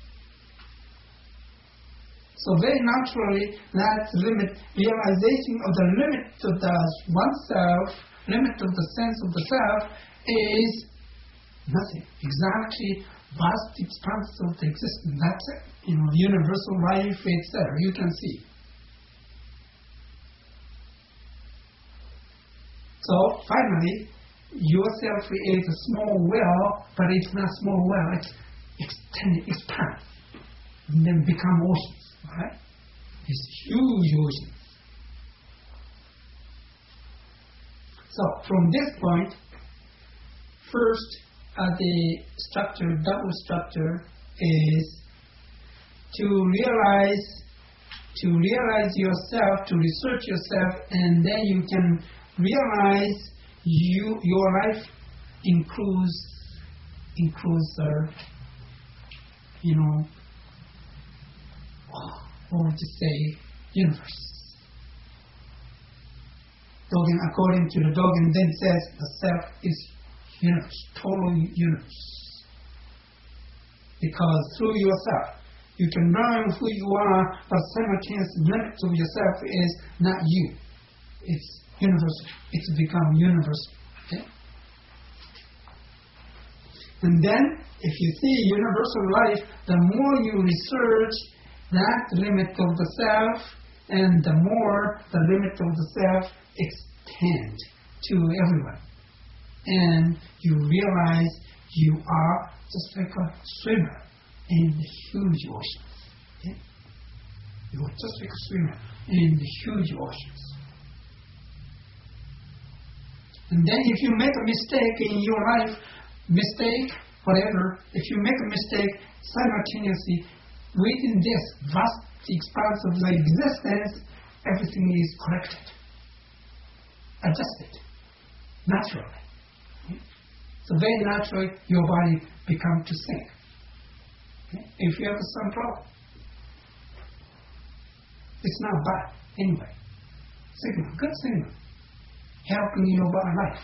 So very naturally, that realization of the limit of the oneself, limit of the sense of the self, is nothing. Exactly vast expanse of the existence. That's it. Universal life, etc. You can see. So finally, yourself is a small well, but it's not small well. It's extended, expand, and then become oceans. Right? It's huge oceans. So from this point, first the structure, double structure, is to realize yourself, to research yourself, and then you can realize your life includes or to say universe. Dogen, according to the Dogen, then says the self is universe, total universe. Because through yourself, you can learn who you are, but simultaneous limit of yourself is not you. It's universal. It's become universal. Okay? And then, if you see universal life, the more you research that limit of the self, and the more the limit of the self extend to everyone. And you realize you are just like a swimmer in the huge oceans. Okay? You are just like a swimmer in the huge oceans. And then if you make a mistake in your life, whatever, if you make a mistake simultaneously within this vast expanse of the existence, everything is corrected, adjusted, naturally. Okay? So very naturally, your body becomes to sink. Okay? If you have some problem, it's not bad anyway. Signal, good signal, helping your life.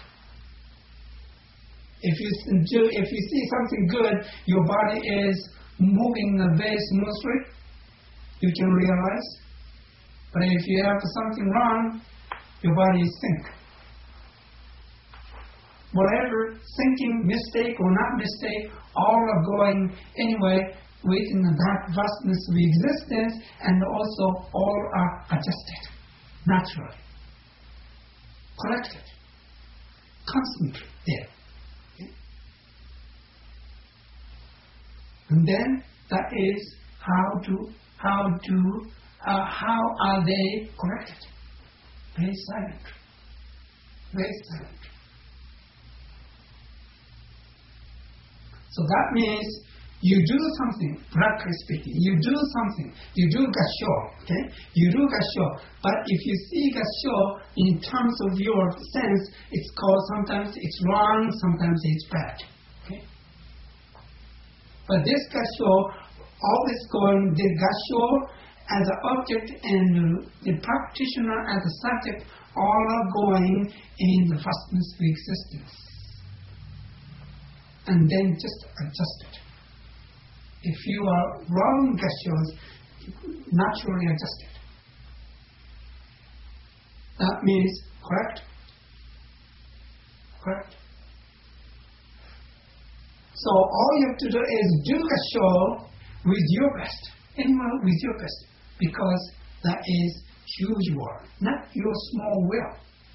If you see something good, your body is moving very smoothly, you can realize. But if you have something wrong, your body is sink. Whatever, thinking, mistake or not mistake, all are going anyway within that vastness of existence, and also all are adjusted, naturally, corrected, constantly there. And then that is how are they corrected? Very silent. Very silent. So that means you do something, practically speaking, you do gassho, okay? You do gassho, but if you see gassho in terms of your sense, it's called, sometimes it's wrong, sometimes it's bad, okay? But this gassho, always going, the gassho as an object and the practitioner as a subject, all are going in the vastness of existence. And then just adjust it. If you are wrong gashos, naturally adjust it. That means correct. Correct. So all you have to do is do gassho with your best. Anyone with your best. Because that is huge work, not your small will.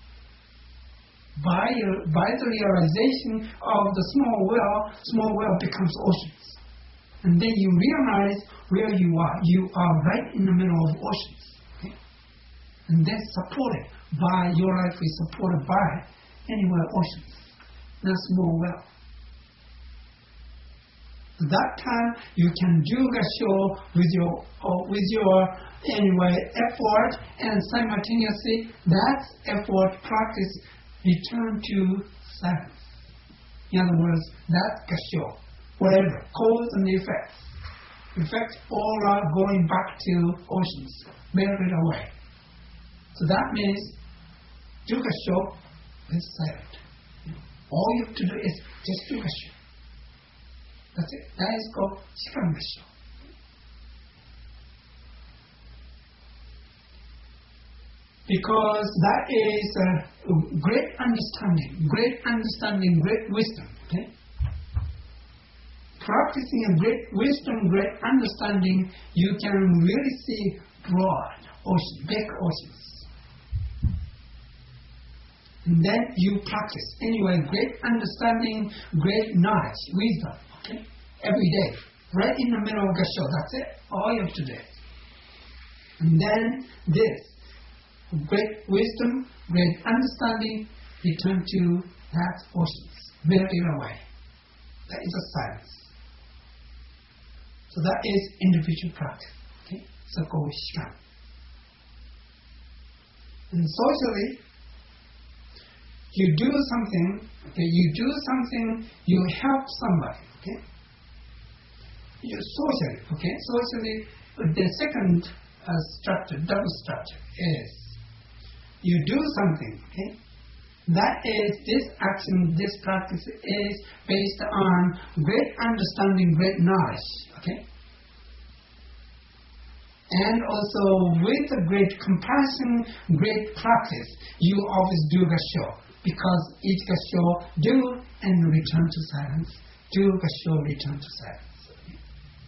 By the realization of the small will becomes oceans. And then you realize where you are. You are right in the middle of oceans. Okay? And then supported by, your life is supported by anywhere oceans, not small will. At that time, you can do gassho with your anyway effort, and simultaneously that effort practice return to silence. In other words, that gassho, whatever, cause and effect all are going back to oceans, buried away. So that means do gassho with silent. All you have to do is just do gassho. That's it. That is called shikan gassho. Because that is great understanding, great wisdom. Okay? Practicing a great wisdom, great understanding, you can really see broad ocean, big oceans. And then you practice. Anyway, great understanding, great knowledge, wisdom. Okay? Every day. Right in the middle of gassho. That's it. All you have to do. And then this. Great wisdom, great understanding, return to that oceans, buried away. That is a silence. So that is individual practice. Okay? So-called shikan. And socially, you do something, you help somebody, okay? You socially, okay? Socially, the second structure, double structure is you do something, okay? That is, this action, this practice is based on great understanding, great knowledge, okay? And also with a great compassion, great practice, you always do gassho. Because each gassho do and return to silence, do gassho, return to silence. Okay?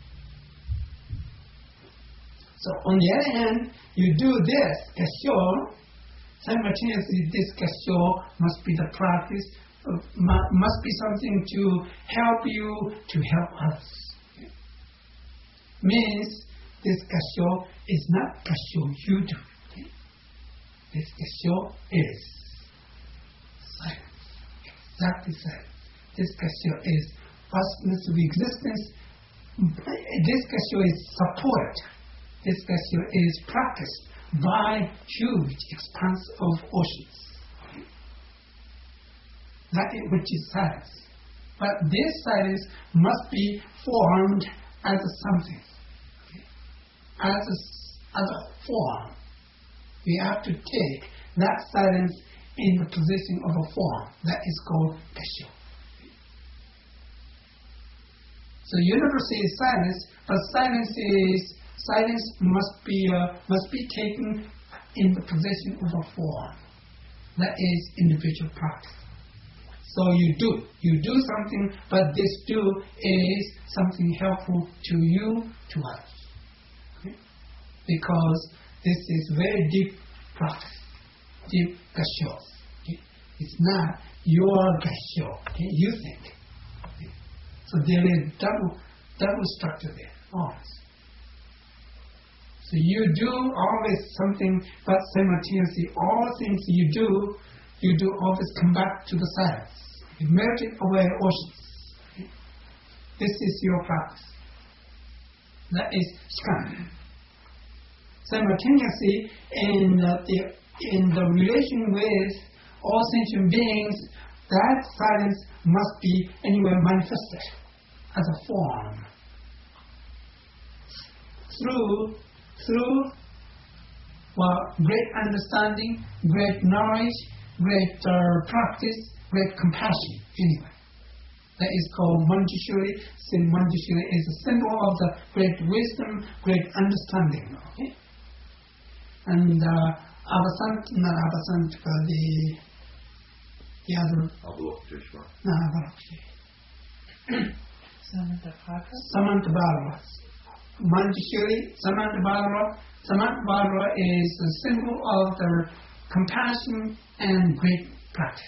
So on the other hand, you do this gassho, simultaneously this gassho must be the practice, must be something to help you to help others. Okay? Means this gassho is not gassho you do. Okay? This gassho is silence. Exactly silence. This gassho is vastness of existence. This gassho is supported. This gassho is practiced by huge expanse of oceans. That is, which is silence. But this silence must be formed as a something. As a form. We have to take that silence in the position of a form. That is called gassho. So universal is silence, but silence must be taken in the position of a form. That is individual practice. So you do something, but this do is something helpful to you, to others. Okay? Because this is very deep practice, deep gassho. Okay? It's not your gassho. Okay? You think. Okay? So there is double structure there, always. So you do always something, but simultaneously all things you do always come back to the silence. You melt it away oceans. Okay? This is your practice. That is shikan. Simultaneously, in the relation with all sentient beings, that silence must be anywhere manifested as a form. Through great understanding, great knowledge, great practice, great compassion, anyway. That is called Manjushri. Manjushri is a symbol of the great wisdom, great understanding. Okay? And Avasant, not Avasant, the other. Avalokiteshvara. No, Avalokiteshvara. Samanthabhadra. Manjushri, Samanthabhadra. Samanthabhadra is a symbol of the compassion and great practice.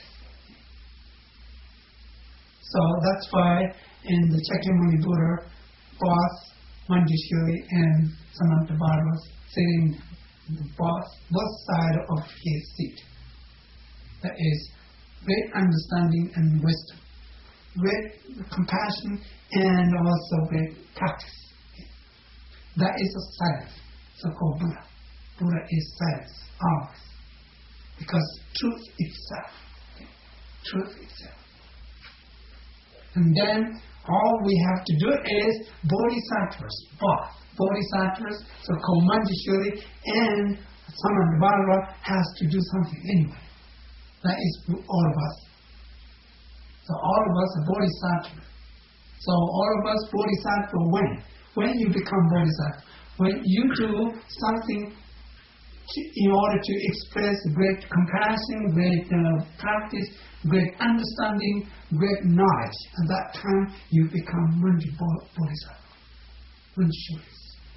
So that's why in the Shakyamuni Buddha, both Manjushri and Samanthabhadra sitting both sides of his seat. That is great understanding and wisdom, great compassion, and also great practice. That is a silence, so-called Buddha. Buddha is silence, always. Because truth itself. Okay? Truth itself. And then all we have to do is bodhisattvas, both. Bodhisattvas, so-called Manjushri, and Samanthabhadra has to do something anyway. That is all of us. So all of us are bodhisattvas. So all of us bodhisattva when? When you become bodhisattva. When you do something in order to express great compassion, great practice, great understanding, great knowledge. At that time, you become Manju Bodhisattva. Manjushri.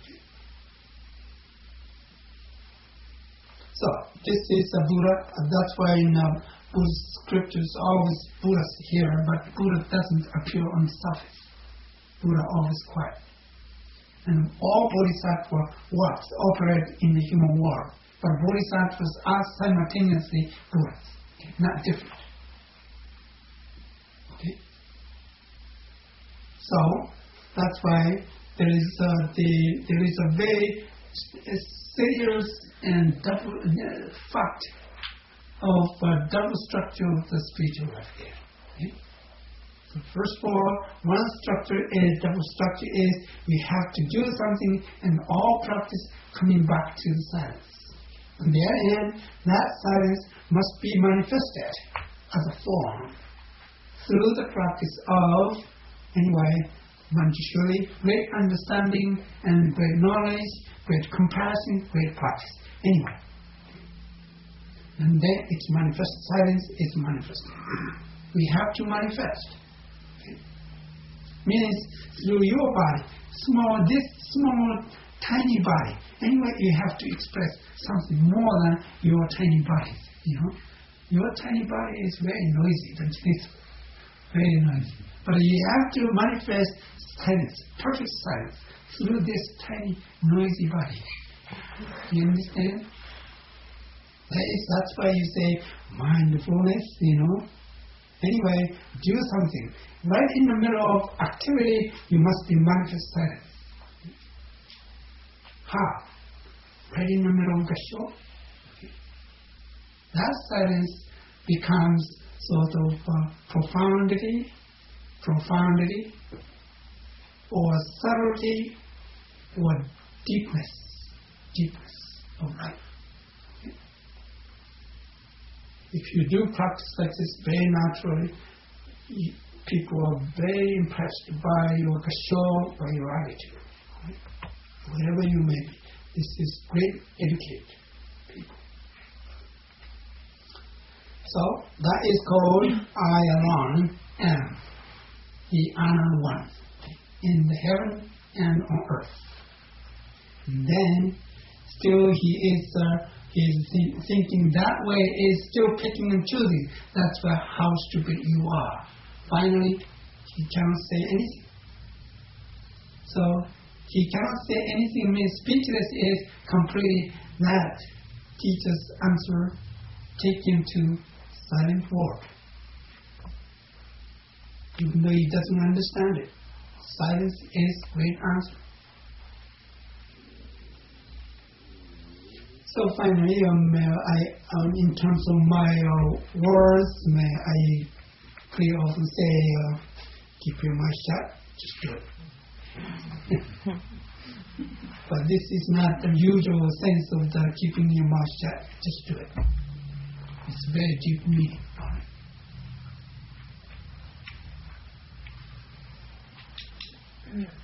So, this is a Buddha. That's why in Buddhist scriptures, always Buddha's here, but Buddha doesn't appear on the surface. Buddha always quiet. And all bodhisattva works operate in the human world. But bodhisattvas are simultaneously Buddhas, okay? Not different. Okay? So that's why there is a very serious and double fact of double structure of the spiritual life there. Okay? So first of all, one structure is double structure is we have to do something and all practice coming back to the silence. On the other hand, that silence must be manifested as a form through the practice of, anyway, Manjushri, great understanding and great knowledge, great compassion, great practice. Anyway. And then it's manifest. Silence is manifested. We have to manifest. Okay. Means through your body, this small, tiny body. Anyway, you have to express something more than your tiny body. Your tiny body is very noisy, don't you think so? Very noisy. But you have to manifest silence, perfect silence, through this tiny, noisy body. You understand? That's why you say mindfulness, Anyway, do something. Right in the middle of activity, you must be manifest silence. How? Right in the middle of the show. Okay. That silence becomes sort of profundity, or subtlety, or deepness of life. Okay. If you do practice like this very naturally, people are very impressed by your kasho, by your attitude. Okay. Whatever you may be, this is great educated people. So that is called I alone am, the honored one, in the heaven and on earth. And then still he is thinking that way, is still picking and choosing. That's why how stupid you are. Finally, he cannot say anything. So he cannot say anything means speechless is completely that teacher's answer take him to silent world. Even though he doesn't understand it. Silence is great answer. So finally, in terms of my words, I pretty often say, keep your mouth shut, just do it. But this is not the usual sense of the keeping your mouth shut, just do it. It's very deep meaning on it.